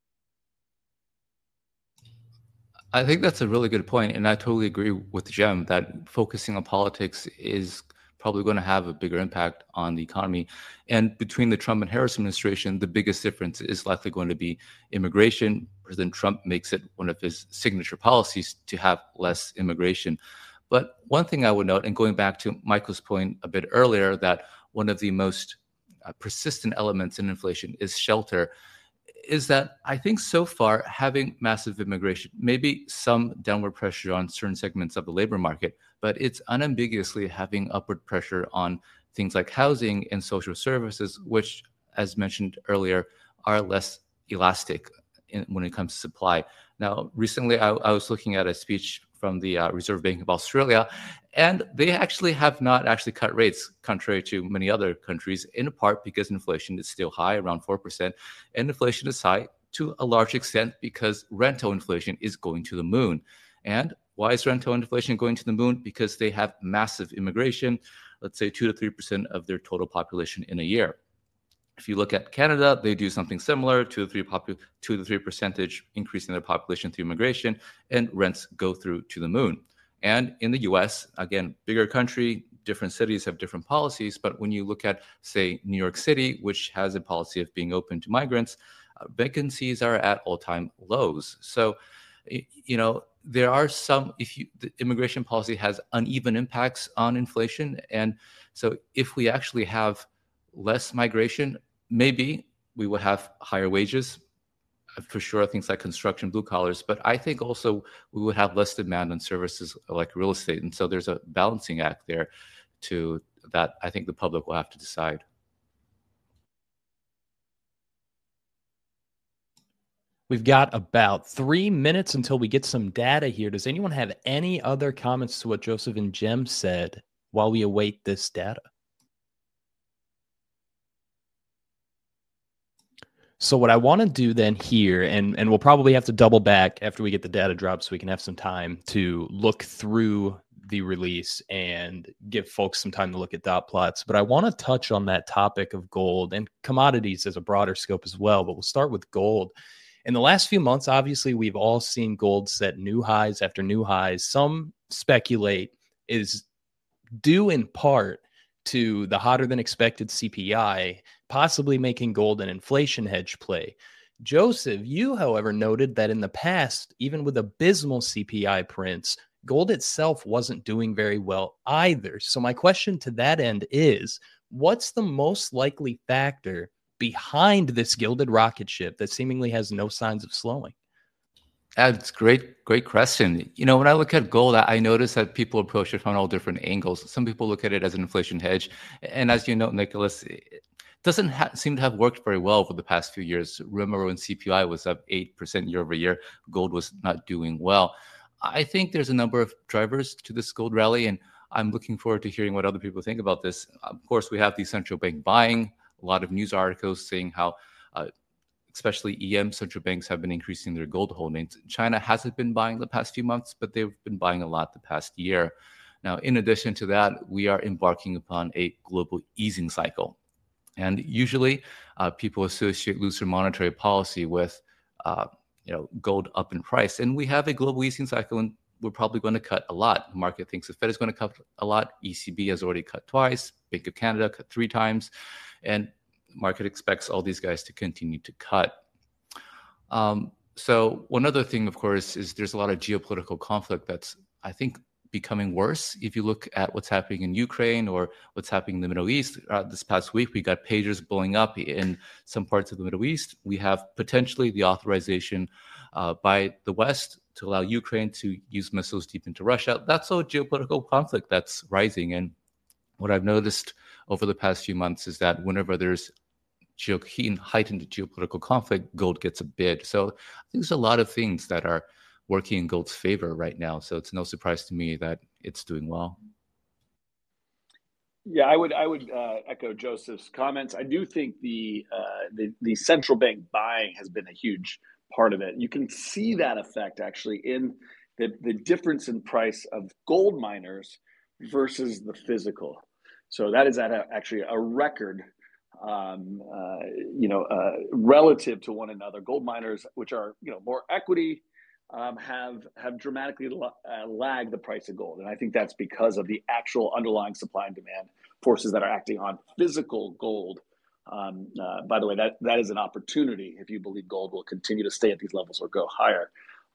S4: I think that's a really good point, and I totally agree with Jem that focusing on politics is probably going to have a bigger impact on the economy. And between the Trump and Harris administration, the biggest difference is likely going to be immigration. President Trump makes it one of his signature policies to have less immigration. But one thing I would note, and going back to Michael's point a bit earlier, that one of the most persistent elements in inflation is shelter, is that I think so far having massive immigration, maybe some downward pressure on certain segments of the labor market, but it's unambiguously having upward pressure on things like housing and social services, which, as mentioned earlier, are less elastic when it comes to supply. Now, recently I was looking at a speech from the Reserve Bank of Australia, and they actually have not actually cut rates, contrary to many other countries, in part because inflation is still high, around 4%, and inflation is high to a large extent because rental inflation is going to the moon. And why is rental inflation going to the moon? Because they have massive immigration, let's say 2 to 3% of their total population in a year. If you look at Canada, they do something similar, 2 to 3% increase in their population through immigration, and rents go through to the moon. And in the US, again, bigger country, different cities have different policies. But when you look at, say, New York City, which has a policy of being open to migrants, vacancies are at all-time lows. So, there are the immigration policy has uneven impacts on inflation. And so if we actually have less migration, maybe we would have higher wages, for sure, things like construction, blue collars. But I think also we would have less demand on services like real estate. And so there's a balancing act there to that I think the public will have to decide.
S3: We've got about 3 minutes until we get some data here. Does anyone have any other comments to what Joseph and Jem said while we await this data? So what I want to do then here, and we'll probably have to double back after we get the data drop so we can have some time to look through the release and give folks some time to look at dot plots. But I want to touch on that topic of gold and commodities as a broader scope as well. But we'll start with gold. In the last few months, obviously, we've all seen gold set new highs after new highs. Some speculate is due in part to the hotter than expected CPI, possibly making gold an inflation hedge play. Joseph, you, however, noted that in the past, even with abysmal CPI prints, gold itself wasn't doing very well either. So my question to that end is, what's the most likely factor behind this gilded rocket ship that seemingly has no signs of slowing?
S4: That's great question. When I look at gold, I notice that people approach it from all different angles. Some people look at it as an inflation hedge. And as you know, Nicholas, it doesn't seem to have worked very well for the past few years. Remember when CPI was up 8% year over year, gold was not doing well. I think there's a number of drivers to this gold rally, and I'm looking forward to hearing what other people think about this. Of course, we have the central bank buying, a lot of news articles saying how especially EM central banks have been increasing their gold holdings. China hasn't been buying the past few months, but they've been buying a lot the past year. Now, in addition to that, we are embarking upon a global easing cycle. And usually people associate looser monetary policy with gold up in price. And we have a global easing cycle, and we're probably going to cut a lot. The market thinks the Fed is going to cut a lot. ECB has already cut twice. Bank of Canada cut 3 times. And market expects all these guys to continue to cut. So one other thing, of course, is there's a lot of geopolitical conflict that's, I think, becoming worse. If you look at what's happening in Ukraine or what's happening in the Middle East, this past week, we got pagers blowing up in some parts of the Middle East. We have potentially the authorization by the West to allow Ukraine to use missiles deep into Russia. That's a geopolitical conflict that's rising. And what I've noticed over the past few months is that whenever there's heightened geopolitical conflict, gold gets a bid. So I think there's a lot of things that are working in gold's favor right now. So it's no surprise to me that it's doing well.
S7: Yeah, I would echo Joseph's comments. I do think the central bank buying has been a huge part of it. You can see that effect actually in the difference in price of gold miners versus the physical. So that is at actually a record. Relative to one another, gold miners, which are more equity, have dramatically lagged the price of gold, and I think that's because of the actual underlying supply and demand forces that are acting on physical gold. By the way, that is an opportunity if you believe gold will continue to stay at these levels or go higher.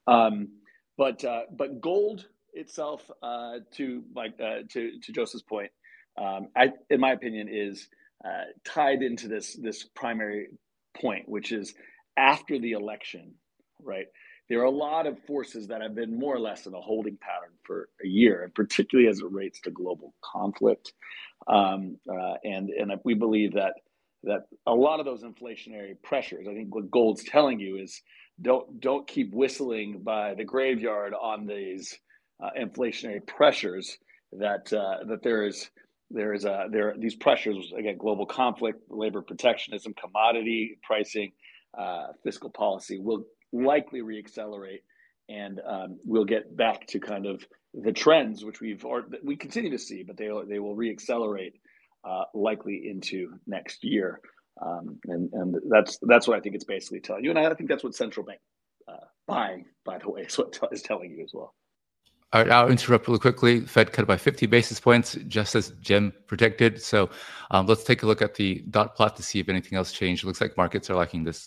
S7: But gold itself, to Joseph's point, in my opinion, is tied into this primary point, which is after the election, right? There are a lot of forces that have been more or less in a holding pattern for a year, and particularly as it relates to global conflict. And we believe that a lot of those inflationary pressures, I think what gold's telling you is don't keep whistling by the graveyard on these inflationary pressures, that there are these pressures, again, global conflict, labor protectionism, commodity pricing, fiscal policy will likely reaccelerate, and we'll get back to kind of the trends which we continue to see, but they will reaccelerate likely into next year. And that's what I think it's basically telling you. And I think that's what central bank buying, by the way, is what is telling you as well.
S4: All right, I'll interrupt really quickly. Fed cut by 50 basis points, just as Jim predicted. So let's take a look at the dot plot to see if anything else changed. It looks like markets are liking this.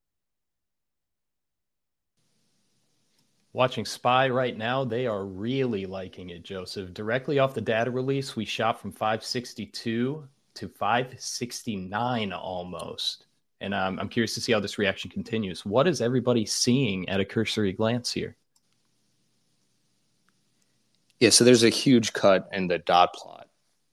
S3: Watching SPY right now, they are really liking it, Joseph. Directly off the data release, we shot from 562 to 569 almost. And I'm curious to see how this reaction continues. What is everybody seeing at a cursory glance here?
S5: Yeah, so there's a huge cut in the dot plot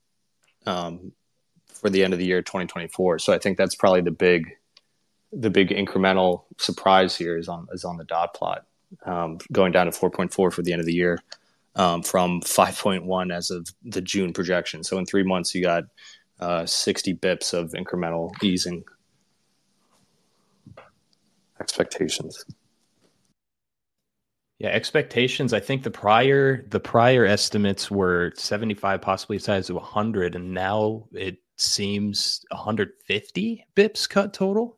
S5: for the end of the year 2024. So I think that's probably the big incremental surprise here is on the dot plot. Going down to 4.4 for the end of the year from 5.1 as of the June projection. So in 3 months, you got 60 bips of incremental easing expectations.
S3: Yeah, expectations. I think the prior estimates were 75, possibly as high as 100, and now it seems 150 bips cut total.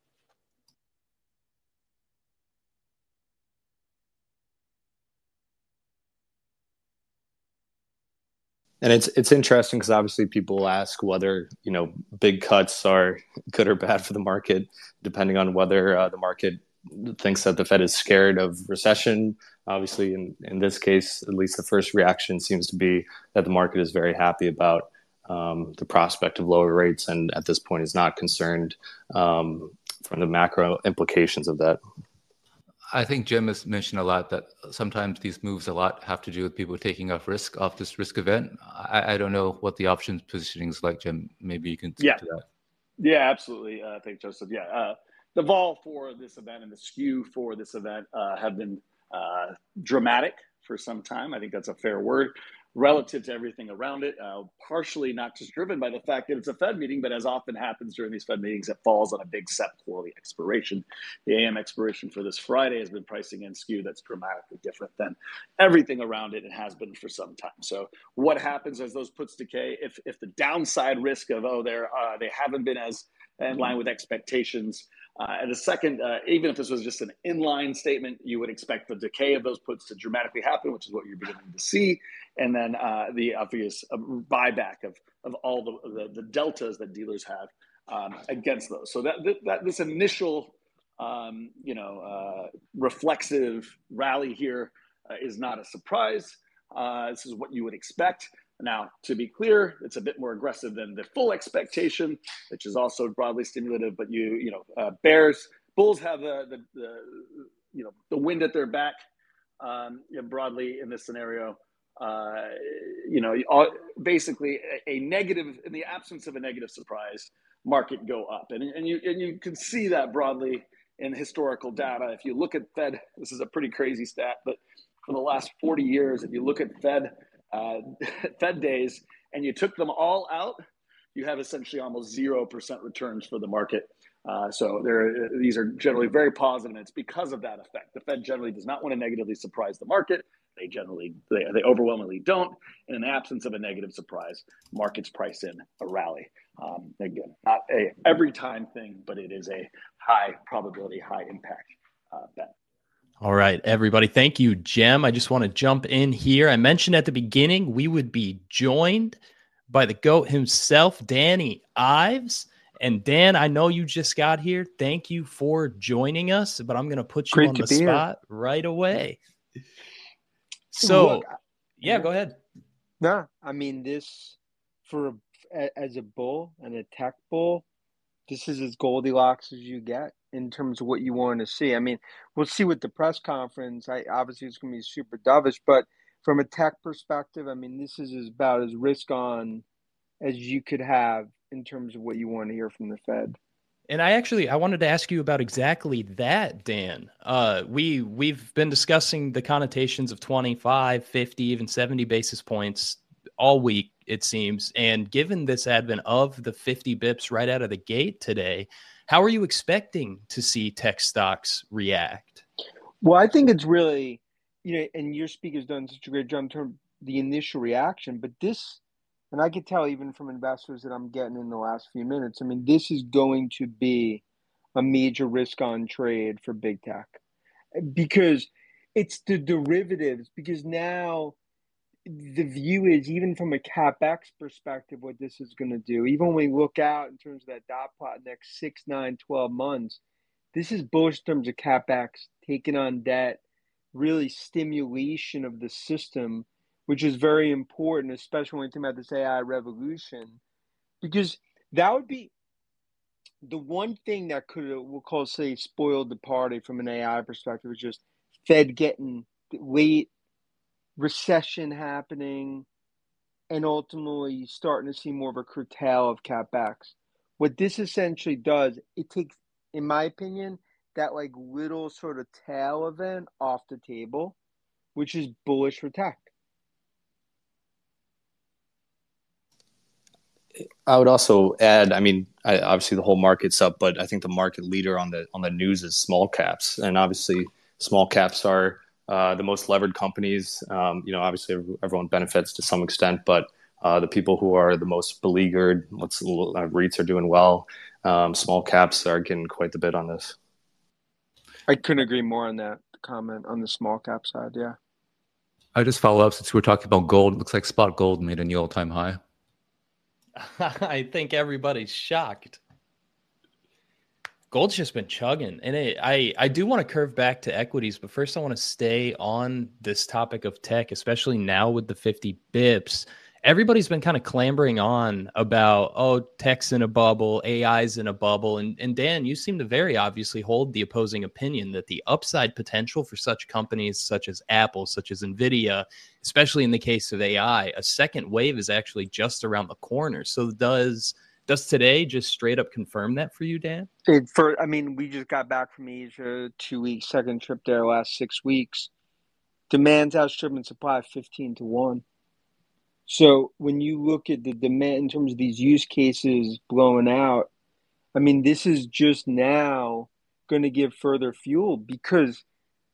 S5: And it's interesting because obviously people ask whether, big cuts are good or bad for the market, depending on whether the market thinks that the Fed is scared of recession. Obviously, in this case, at least the first reaction seems to be that the market is very happy about the prospect of lower rates and at this point is not concerned from the macro implications of that.
S4: I think Jim has mentioned a lot that sometimes these moves have to do with people taking off risk off this risk event. I don't know what the options positioning is like, Jim. Maybe you can speak to that.
S7: Yeah, absolutely. Thanks, Joseph. Yeah, the vol for this event and the skew for this event have been dramatic for some time. I think that's a fair word relative to everything around it, partially not just driven by the fact that it's a Fed meeting, but as often happens during these Fed meetings, it falls on a big SEP quarterly expiration. The AM expiration for this Friday has been pricing in skew that's dramatically different than everything around it and has been for some time. So what happens as those puts decay? If the downside risk of, they haven't been as in line with expectations, and the second, even if this was just an inline statement, you would expect the decay of those puts to dramatically happen, which is what you're beginning to see. And then the obvious buyback of all the deltas that dealers have against those. So that this initial, reflexive rally here is not a surprise. This is what you would expect. Now, to be clear, it's a bit more aggressive than the full expectation, which is also broadly stimulative. But bulls have the wind at their back broadly in this scenario. Basically a negative, in the absence of a negative surprise, market go up, and you can see that broadly in historical data. If you look at Fed, this is a pretty crazy stat, but for the last 40 years, if you look at Fed days and you took them all out, you have essentially almost 0% returns for the market. So these are generally very positive, and it's because of that effect. The Fed generally does not want to negatively surprise the market. They overwhelmingly don't. In an absence of a negative surprise, markets price in a rally. Again, not a every time thing, but it is a high probability, high impact bet.
S3: All right, everybody. Thank you, Jem. I just want to jump in here. I mentioned at the beginning we would be joined by the GOAT himself, Danny Ives. And Dan, I know you just got here. Thank you for joining us, but I'm going to put you on the spot right away. So, look, go ahead.
S8: No, I mean, this as a bull and a tech bull, this is as Goldilocks as you get in terms of what you want to see. I mean, we'll see with the press conference. Obviously, it's going to be super dovish, but from a tech perspective, I mean, this is about as risk on as you could have in terms of what you want to hear from the Fed.
S3: And I wanted to ask you about exactly that, Dan. We've been discussing the connotations of 25, 50, even 70 basis points all week, it seems. And given this advent of the 50 bips right out of the gate today, how are you expecting to see tech stocks react?
S8: Well, I think it's really, and your speaker's done such a great job in terms of the initial reaction, but this and I could tell even from investors that I'm getting in the last few minutes, I mean, this is going to be a major risk on trade for big tech because it's the derivatives. Because now the view is, even from a CapEx perspective, what this is going to do, even when we look out in terms of that dot plot next 6, 9, 12 months, this is bullish in terms of CapEx, taking on debt, really stimulation of the system, which is very important, especially when we think about this AI revolution, because that would be the one thing that could, we'll call, say, spoiled the party from an AI perspective, is just Fed getting late, recession happening, and ultimately starting to see more of a curtail of CapEx. What this essentially does, it takes, in my opinion, that like little sort of tail event off the table, which is bullish for tech.
S5: I would also add, I mean, obviously the whole market's up, but I think the market leader on the news is small caps, and obviously small caps are the most levered companies. Obviously everyone benefits to some extent, but the people who are the most beleaguered, REITs are doing well. Small caps are getting quite the bit on this.
S8: I couldn't agree more on that comment on the small cap side. Yeah.
S4: I just follow up, since we're talking about gold. It looks like spot gold made a new all-time high.
S3: I think everybody's shocked. Gold's just been chugging. And I do want to curve back to equities, but first I want to stay on this topic of tech, especially now with the 50 bips. Everybody's been kind of clambering on about, tech's in a bubble, AI's in a bubble. And Dan, you seem to very obviously hold the opposing opinion that the upside potential for such companies such as Apple, such as NVIDIA, especially in the case of AI, a second wave is actually just around the corner. So does today just straight up confirm that for you, Dan?
S8: We just got back from Asia 2 weeks, second trip there last 6 weeks. Demand's outstripping supply 15-1. So when you look at the demand in terms of these use cases blowing out, I mean, this is just now going to give further fuel because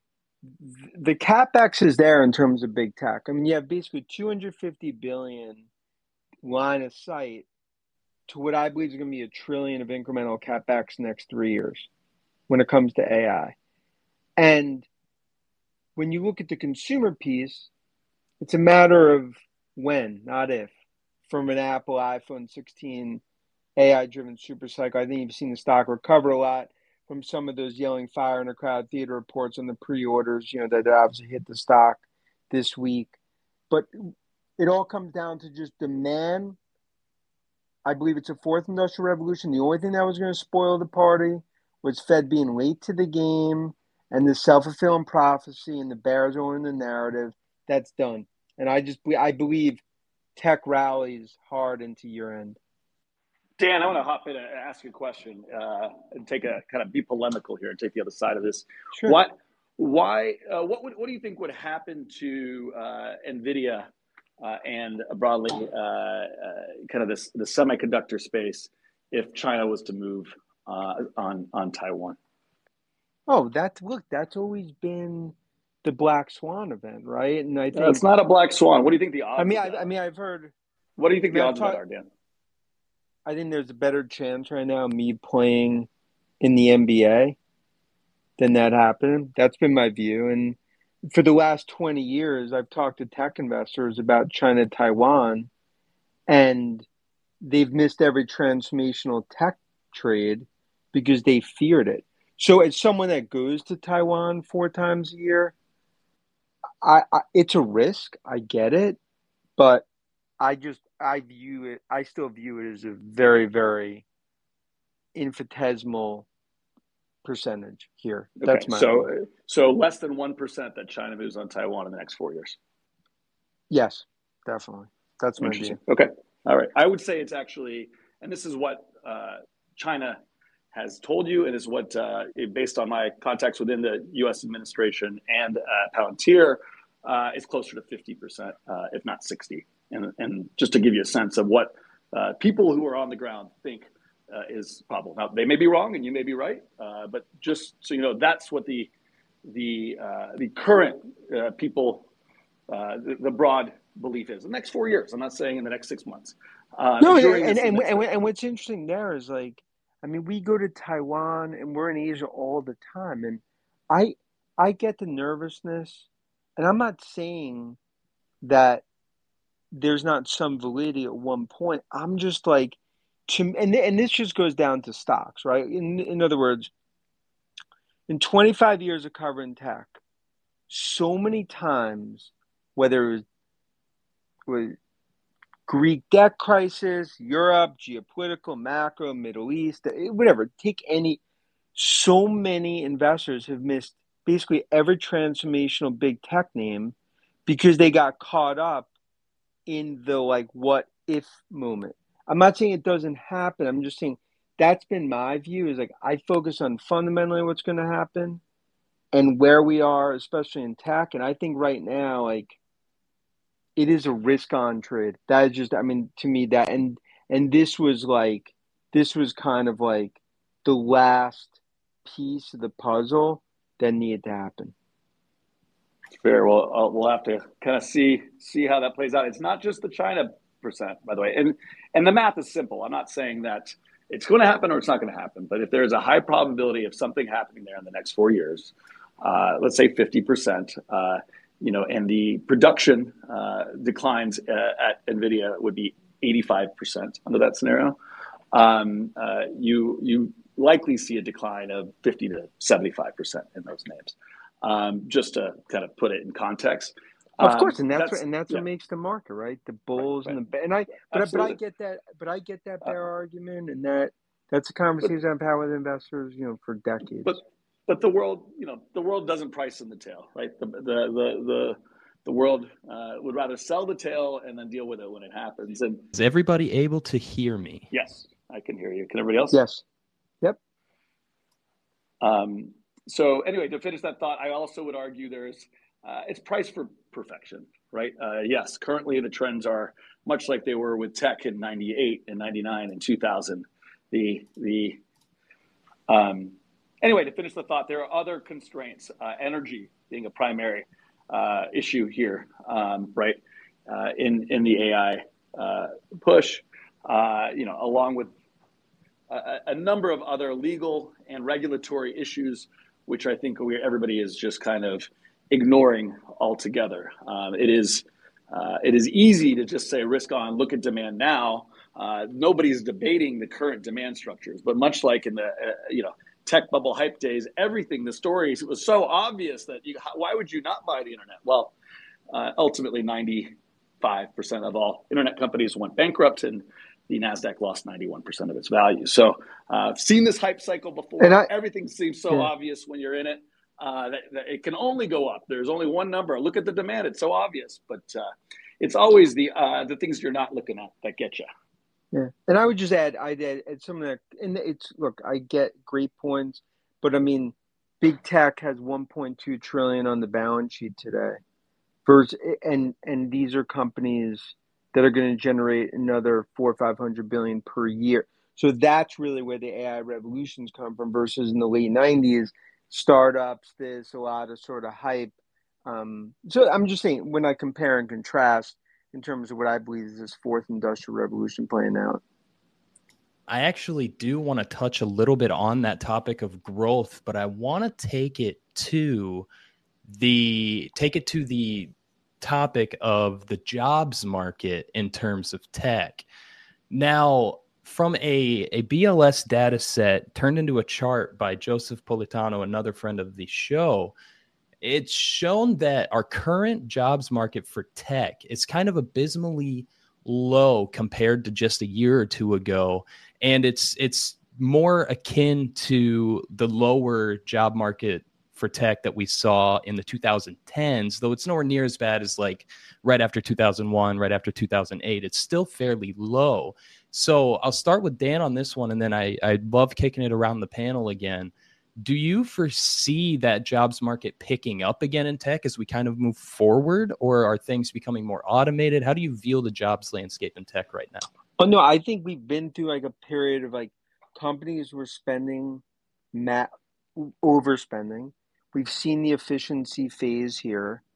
S8: the CapEx is there in terms of big tech. I mean, you have basically $250 billion line of sight to what I believe is going to be $1 trillion of incremental CapEx next 3 years when it comes to AI. And when you look at the consumer piece, it's a matter of when, not if. From an Apple iPhone 16 AI-driven supercycle, I think you've seen the stock recover a lot from some of those yelling fire in a crowd theater reports on the pre-orders, that obviously hit the stock this week. But it all comes down to just demand. I believe it's a fourth industrial revolution. The only thing that was going to spoil the party was Fed being late to the game and the self-fulfilling prophecy and the bears owning the narrative. That's done. And I believe tech rallies hard into year end.
S7: Dan, I want to hop in and ask you a question and take a kind of be polemical here and take the other side of this.
S8: Sure.
S7: What do you think would happen to NVIDIA and broadly kind of the semiconductor space if China was to move on Taiwan?
S8: Oh, that's always been the black swan event, right? And I think
S7: it's not a black swan. What do you think the odds?
S8: I've heard.
S7: What do you think the odds of that are, Dan?
S8: I think there's a better chance right now of me playing in the NBA than that happening. That's been my view. And for the last 20 years, I've talked to tech investors about China, Taiwan, and they've missed every transformational tech trade because they feared it. So as someone that goes to Taiwan 4 times a year, it's a risk. I get it, but I still view it as a very, very infinitesimal percentage here. That's my view.
S7: So less than 1% that China moves on Taiwan in the next 4 years.
S8: Yes, definitely. That's my view.
S7: Okay. All right. I would say it's actually, and this is what China has told you, and is what, based on my contacts within the U.S. administration and Palantir, is closer to 50%, if not 60%. And just to give you a sense of what people who are on the ground think is probable. Now, they may be wrong and you may be right, but just so you know, that's what the current people, the broad belief is. The next 4 years. I'm not saying in the next 6 months.
S8: No, and what's interesting there is like, I mean, we go to Taiwan and we're in Asia all the time, and I get the nervousness, and I'm not saying that there's not some validity at one point. I'm just like, and this just goes down to stocks, right? In other words, in 25 years of covering tech, so many times, whether it was Greek debt crisis, Europe, geopolitical, macro, Middle East, whatever, take any, so many investors have missed basically every transformational big tech name because they got caught up in the like what if moment. I'm not saying it doesn't happen. I'm just saying that's been my view, is like I focus on fundamentally what's going to happen and where we are, especially in tech. And I think right now, like, it is a risk on trade. That is just, I mean, to me, that, and this was kind of like the last piece of the puzzle that needed to happen.
S7: Fair. Well, we'll have to kind of see how that plays out. It's not just the China percent, by the way, and the math is simple. I'm not saying that it's going to happen or it's not going to happen, but if there's a high probability of something happening there in the next 4 years, let's say 50%, and the production declines at NVIDIA would be 85% under that scenario. You likely see a decline of 50 to 75% in those names. Just to kind of put it in context.
S8: Of course, and that's what makes the market, right? The bulls right. And I get that, bear argument, and that's a conversation I've had with investors, for decades.
S7: But the world, the world doesn't price in the tail, right? The world would rather sell the tail and then deal with it when it happens. And
S3: is everybody able to hear me?
S7: Yes, I can hear you. Can everybody else?
S8: Yes. Yep.
S7: So anyway, to finish that thought, I also would argue it's price for perfection, right? Yes, currently the trends are much like they were with tech in 98 and 99 and 2000. Anyway, to finish the thought, there are other constraints, energy being a primary issue here, right? In the AI push, along with a number of other legal and regulatory issues, which I think everybody is just kind of ignoring altogether. It is easy to just say risk on, look at demand now. Nobody's debating the current demand structures, but much like in the tech bubble hype days, the stories was so obvious that why would you not buy the internet? Well, ultimately 95% of all internet companies went bankrupt, and the NASDAQ lost 91% of its value. So I've seen this hype cycle before. Everything seems so obvious when you're in it. That it can only go up. There's only one number. Look at the demand. It's so obvious, but it's always the things you're not looking at that get you.
S8: Yeah, and I would just add some of that. And look, I get great points, but I mean, big tech has 1.2 trillion on the balance sheet today, and these are companies that are going to generate another 400 or 500 billion per year. So that's really where the AI revolutions come from. Versus in the late 90s. Startups, there's a lot of sort of hype. So I'm just saying, when I compare and contrast in terms of what I believe is this fourth industrial revolution playing out.
S3: I actually do want to touch a little bit on that topic of growth, but I want to take it to the topic of the jobs market in terms of tech. Now, from a BLS data set turned into a chart by Joseph Politano, another friend of the show, it's shown that our current jobs market for tech is kind of abysmally low compared to just a year or two ago. And it's more akin to the lower job market for tech that we saw in the 2010s, though it's nowhere near as bad as like right after 2001, right after 2008. It's still fairly low. So I'll start with Dan on this one, and then I love kicking it around the panel again. Do you foresee that jobs market picking up again in tech as we kind of move forward, or are things becoming more automated? How do you view the jobs landscape in tech right now?
S8: Oh, no, I think we've been through like a period of like companies were spending, overspending. We've seen the efficiency phase here.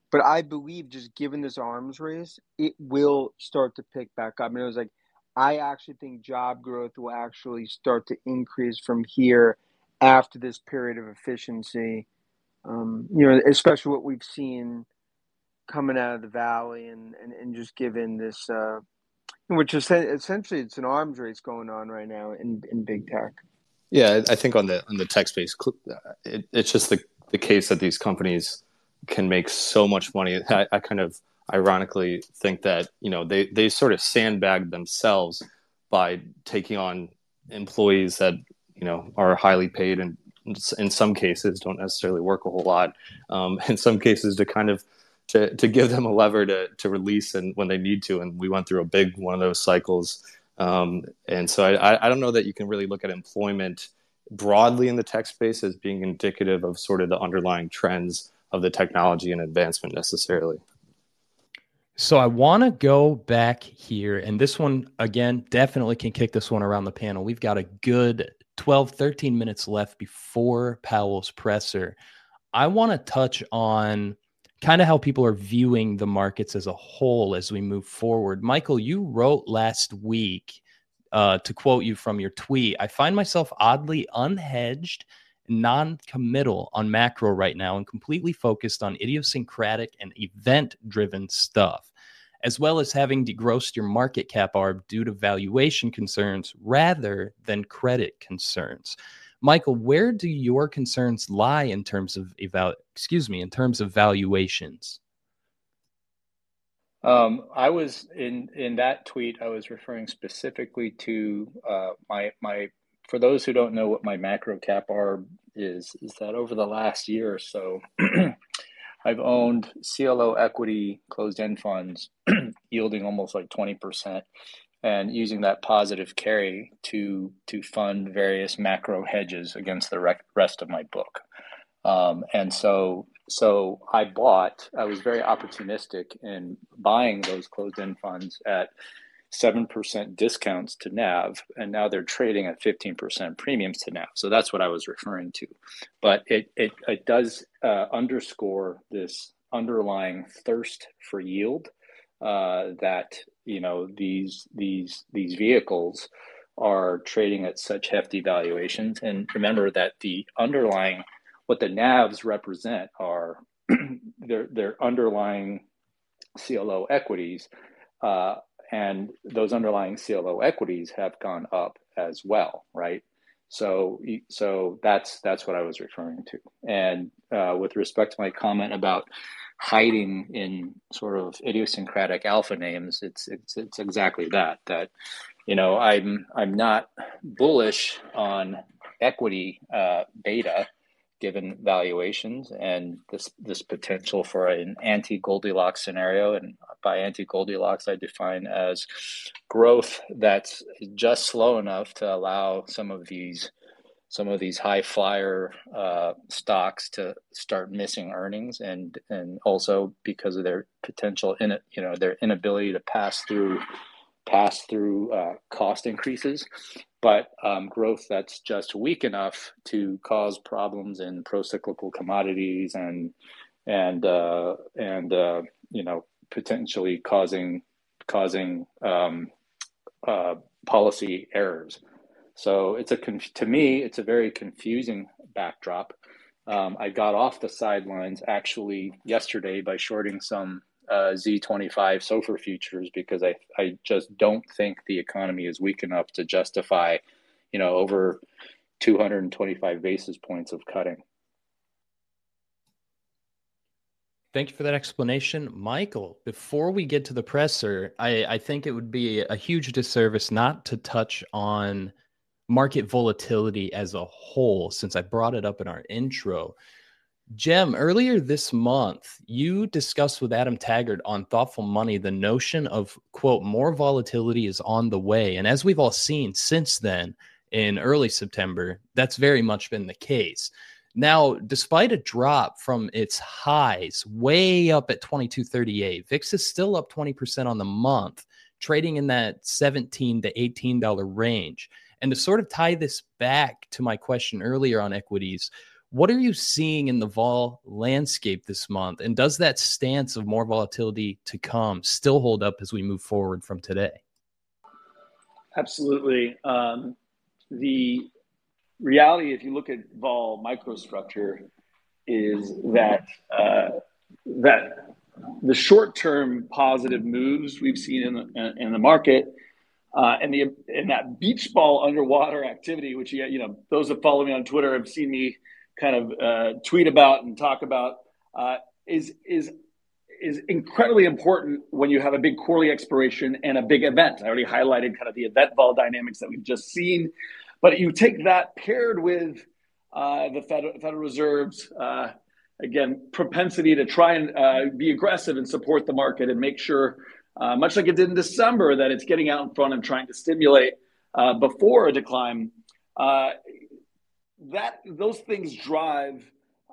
S8: But I believe just given this arms race, it will start to pick back up. And it was like, I actually think job growth will actually start to increase from here after this period of efficiency. Especially what we've seen coming out of the valley and just given this, which is essentially it's an arms race going on right now in big tech.
S5: Yeah, I think on the tech space, it's just the case that these companies can make so much money. I kind of ironically think that, they sort of sandbag themselves by taking on employees that, are highly paid and in some cases don't necessarily work a whole lot. In some cases to kind of to give them a lever to release and when they need to. And we went through a big one of those cycles. And so I don't know that you can really look at employment broadly in the tech space as being indicative of sort of the underlying trends of the technology and advancement necessarily.
S3: So I want to go back here, and this one, again, definitely can kick this one around the panel. We've got a good 12, 13 minutes left before Powell's presser. I want to touch on kind of how people are viewing the markets as a whole as we move forward. Michael, you wrote last week, to quote you from your tweet, I find myself oddly unhedged, non-committal on macro right now and completely focused on idiosyncratic and event-driven stuff, as well as having degrossed your market cap arb due to valuation concerns rather than credit concerns. Michael, where do your concerns lie in terms of valuations?
S6: I was in that tweet. I was referring specifically to my. For those who don't know what my macro cap arb is that over the last year or so, I've owned CLO equity closed-end funds yielding almost like 20%, and using that positive carry to fund various macro hedges against the rest of my book. And so I was very opportunistic in buying those closed-end funds at 7% discounts to NAV, and now they're trading at 15% premiums to NAV. So that's what I was referring to. But it does underscore this underlying thirst for yield that these vehicles are trading at such hefty valuations. And remember that the underlying, what the NAVs represent are their underlying CLO equities. And those underlying CLO equities have gone up as well, right? So that's what I was referring to. And with respect to my comment about hiding in sort of idiosyncratic alpha names, it's exactly that. I'm not bullish on equity beta given valuations and this potential for an anti-Goldilocks scenario. And by anti-Goldilocks, I define as growth that's just slow enough to allow some of these high flyer stocks to start missing earnings, and also because of their potential their inability to pass through cost increases, but growth that's just weak enough to cause problems in pro-cyclical commodities and potentially causing policy errors. So to me, it's a very confusing backdrop. I got off the sidelines actually yesterday by shorting some Z25 SOFR futures because I just don't think the economy is weak enough to justify, over 225 basis points of cutting.
S3: Thank you for that explanation, Michael. Before we get to the presser, I think it would be a huge disservice not to touch on market volatility as a whole, since I brought it up in our intro. Jem, earlier this month, you discussed with Adam Taggart on Thoughtful Money the notion of, quote, more volatility is on the way. And as we've all seen since then, in early September, that's very much been the case. Now, despite a drop from its highs way up at 22.38, VIX is still up 20% on the month, trading in that $17 to $18 range. And to sort of tie this back to my question earlier on equities, What are you seeing in the vol landscape this month? And does that stance of more volatility to come still hold up as we move forward from today?
S7: Absolutely. The reality, if you look at vol microstructure, is that that the short-term positive moves we've seen in the market and that beach ball underwater activity, which those that follow me on Twitter have seen me kind of tweet about and talk about, is incredibly important when you have a big quarterly expiration and a big event. I already highlighted kind of the event vol dynamics that we've just seen, but you take that paired with the Federal Reserve's again propensity to try and be aggressive and support the market and make sure, much like it did in December, that it's getting out in front and trying to stimulate before a decline. Those things drive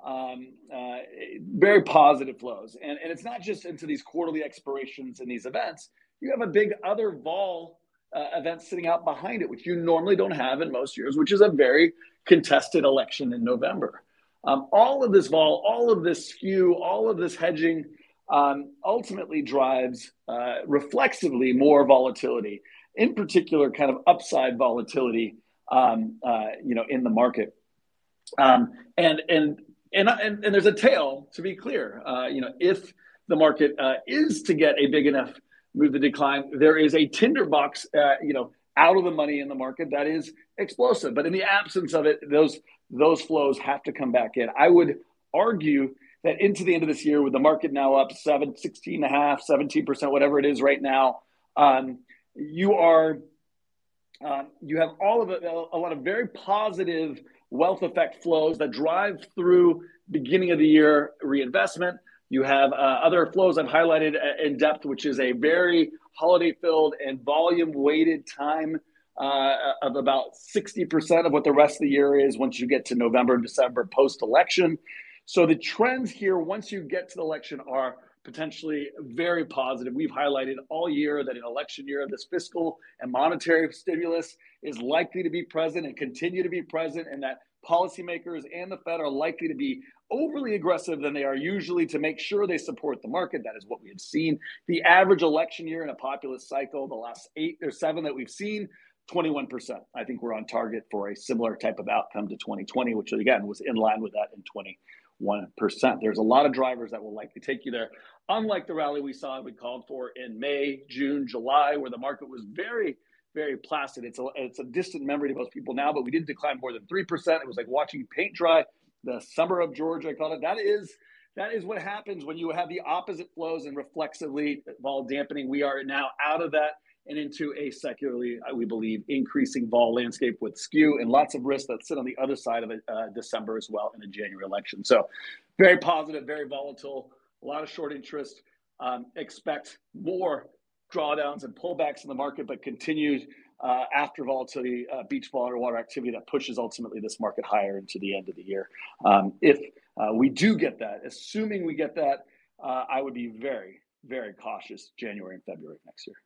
S7: very positive flows. And it's not just into these quarterly expirations and these events. You have a big other vol event sitting out behind it, which you normally don't have in most years, which is a very contested election in November. All of this vol, all of this skew, all of this hedging ultimately drives reflexively more volatility, in particular kind of upside volatility in the market. And there's a tail, to be clear. If the market is to get a big enough move to decline, there is a tinderbox, out of the money in the market that is explosive. But in the absence of it, those flows have to come back in. I would argue that into the end of this year, with the market now up 16.5%, 17%, whatever it is right now, you have all of a lot of very positive wealth effect flows that drive through beginning of the year reinvestment. You have other flows I've highlighted in depth, which is a very holiday-filled and volume-weighted time of about 60% of what the rest of the year is once you get to November, December, post-election. So the trends here, once you get to the election, are potentially very positive. We've highlighted all year that in election year, this fiscal and monetary stimulus is likely to be present and continue to be present, and that policymakers and the Fed are likely to be overly aggressive than they are usually to make sure they support the market. That is what we have seen. The average election year in a populist cycle, the last 8 or 7 that we've seen, 21%. I think we're on target for a similar type of outcome to 2020, which again was in line with that in 21%. There's a lot of drivers that will likely take you there. Unlike the rally we called for in May, June, July, where the market was very, very placid. It's a distant memory to most people now, but we didn't decline more than 3%. It was like watching paint dry. The summer of Georgia, I call it. That is what happens when you have the opposite flows and reflexively vol dampening. We are now out of that and into a secularly, we believe, increasing vol landscape with skew and lots of risks that sit on the other side of it, December as well in the January election. So very positive, very volatile, a lot of short interest. Expect more drawdowns and pullbacks in the market, but continued after volatility, beach ball underwater activity that pushes ultimately this market higher into the end of the year. If we do get that, assuming we get that, I would be very, very cautious January and February of next year.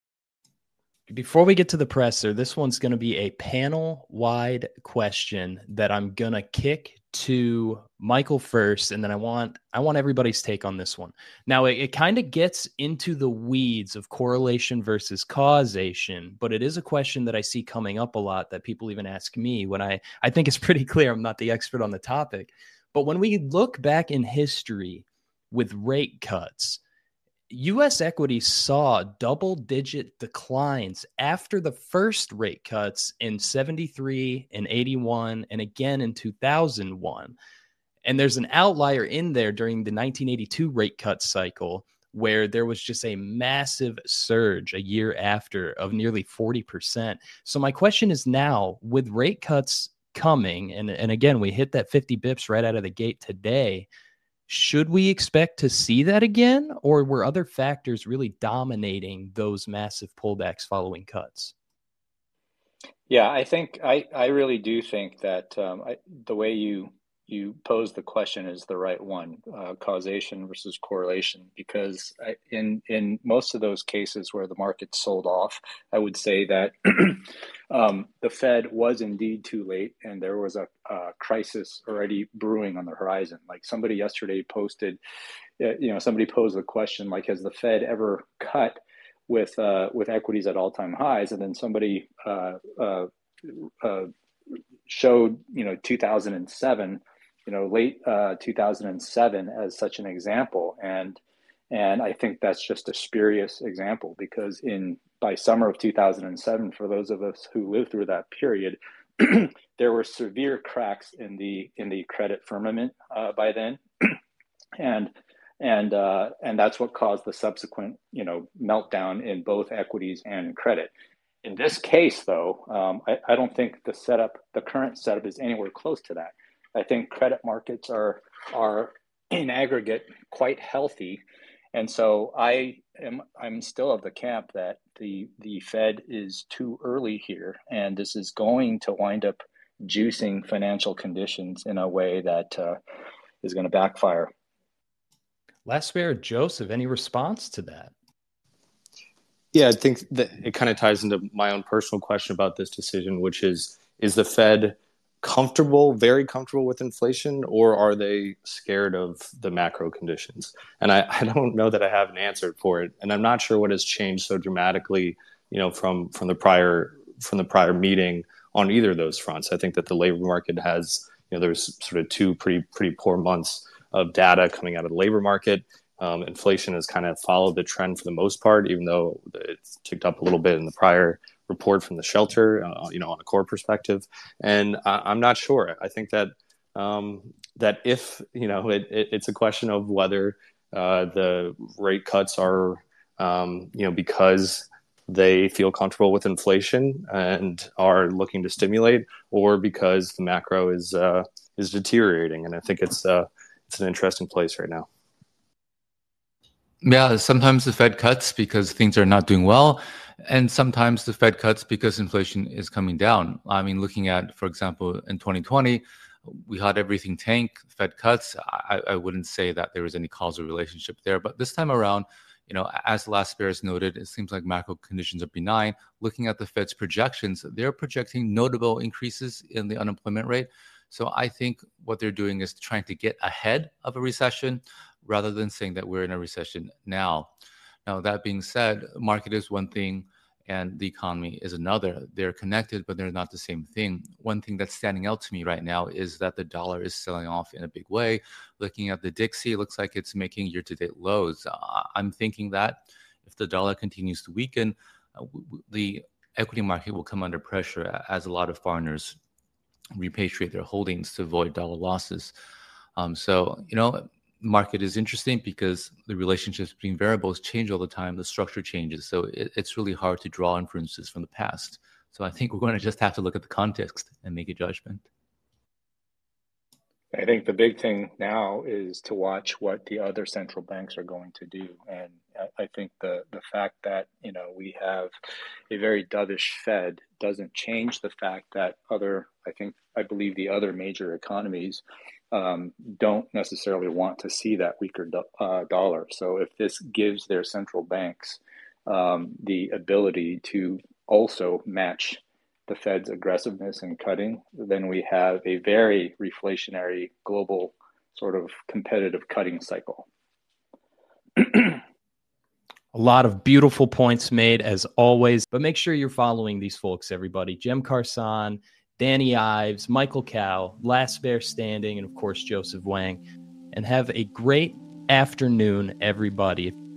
S3: Before we get to the presser, this one's going to be a panel-wide question that I'm going to kick to Michael first, and then I want everybody's take on this one. Now, it kind of gets into the weeds of correlation versus causation, but it is a question that I see coming up a lot that people even ask me when I think it's pretty clear I'm not the expert on the topic. But when we look back in history with rate cuts, U.S. equities saw double-digit declines after the first rate cuts in 73 and 81 and again in 2001. And there's an outlier in there during the 1982 rate cut cycle where there was just a massive surge a year after of nearly 40%. So my question is now, with rate cuts coming, and again, we hit that 50 bips right out of the gate today, should we expect to see that again, or were other factors really dominating those massive pullbacks following cuts?
S6: Yeah, I think I really do think that the way you you pose the question is the right one, causation versus correlation, because in most of those cases where the market sold off, I would say that the Fed was indeed too late, and there was a crisis already brewing on the horizon. Like somebody yesterday posted, somebody posed the question, like, has the Fed ever cut with equities at all-time highs? And then somebody showed 2007, late 2007 as such an example, and I think that's just a spurious example, because by summer of 2007, for those of us who lived through that period, there were severe cracks in the credit firmament by then, and that's what caused the subsequent meltdown in both equities and credit. In this case, though, I don't think the current setup is anywhere close to that. I think credit markets are in aggregate quite healthy, and so I'm still of the camp that the Fed is too early here, and this is going to wind up juicing financial conditions in a way that is going to backfire.
S3: Last Bear, Joseph, any response to that?
S5: Yeah, I think that it kind of ties into my own personal question about this decision, which is the Fed very comfortable with inflation, or are they scared of the macro conditions? And I don't know that I have an answer for it. And I'm not sure what has changed so dramatically, from the prior meeting on either of those fronts. I think that the labor market has, there's sort of two pretty poor months of data coming out of the labor market. Inflation has kind of followed the trend for the most part, even though it's ticked up a little bit in the prior report from the shelter, on a core perspective. And I'm not sure. I think that that if, it's a question of whether the rate cuts are, because they feel comfortable with inflation and are looking to stimulate, or because the macro is deteriorating. And I think it's an interesting place right now.
S4: Yeah, sometimes the Fed cuts because things are not doing well, and sometimes the Fed cuts because inflation is coming down. I mean, looking at, for example, in 2020, we had everything tank, Fed cuts. I wouldn't say that there was any causal relationship there, but this time around, as Last Bears noted, it seems like macro conditions are benign. Looking at the Fed's projections, they're projecting notable increases in the unemployment rate. So I think what they're doing is trying to get ahead of a recession, rather than saying that we're in a recession now. Now, that being said, market is one thing and the economy is another. They're connected, but they're not the same thing. One thing that's standing out to me right now is that the dollar is selling off in a big way. Looking at the Dixie, it looks like it's making year-to-date lows. I'm thinking that if the dollar continues to weaken, the equity market will come under pressure as a lot of foreigners repatriate their holdings to avoid dollar losses. Market is interesting because the relationships between variables change all the time. The structure changes. So it's really hard to draw inferences from the past. So I think we're going to just have to look at the context and make a judgment.
S6: I think the big thing now is to watch what the other central banks are going to do. And I think the fact that, we have a very dovish Fed doesn't change the fact that I believe the other major economies don't necessarily want to see that weaker dollar. So if this gives their central banks the ability to also match the Fed's aggressiveness in cutting, then we have a very reflationary global sort of competitive cutting cycle.
S3: A lot of beautiful points made as always, but make sure you're following these folks, everybody. Jem Carson, Danny Ives, Michael Cao, Last Bear Standing, and of course, Joseph Wang. And have a great afternoon, everybody.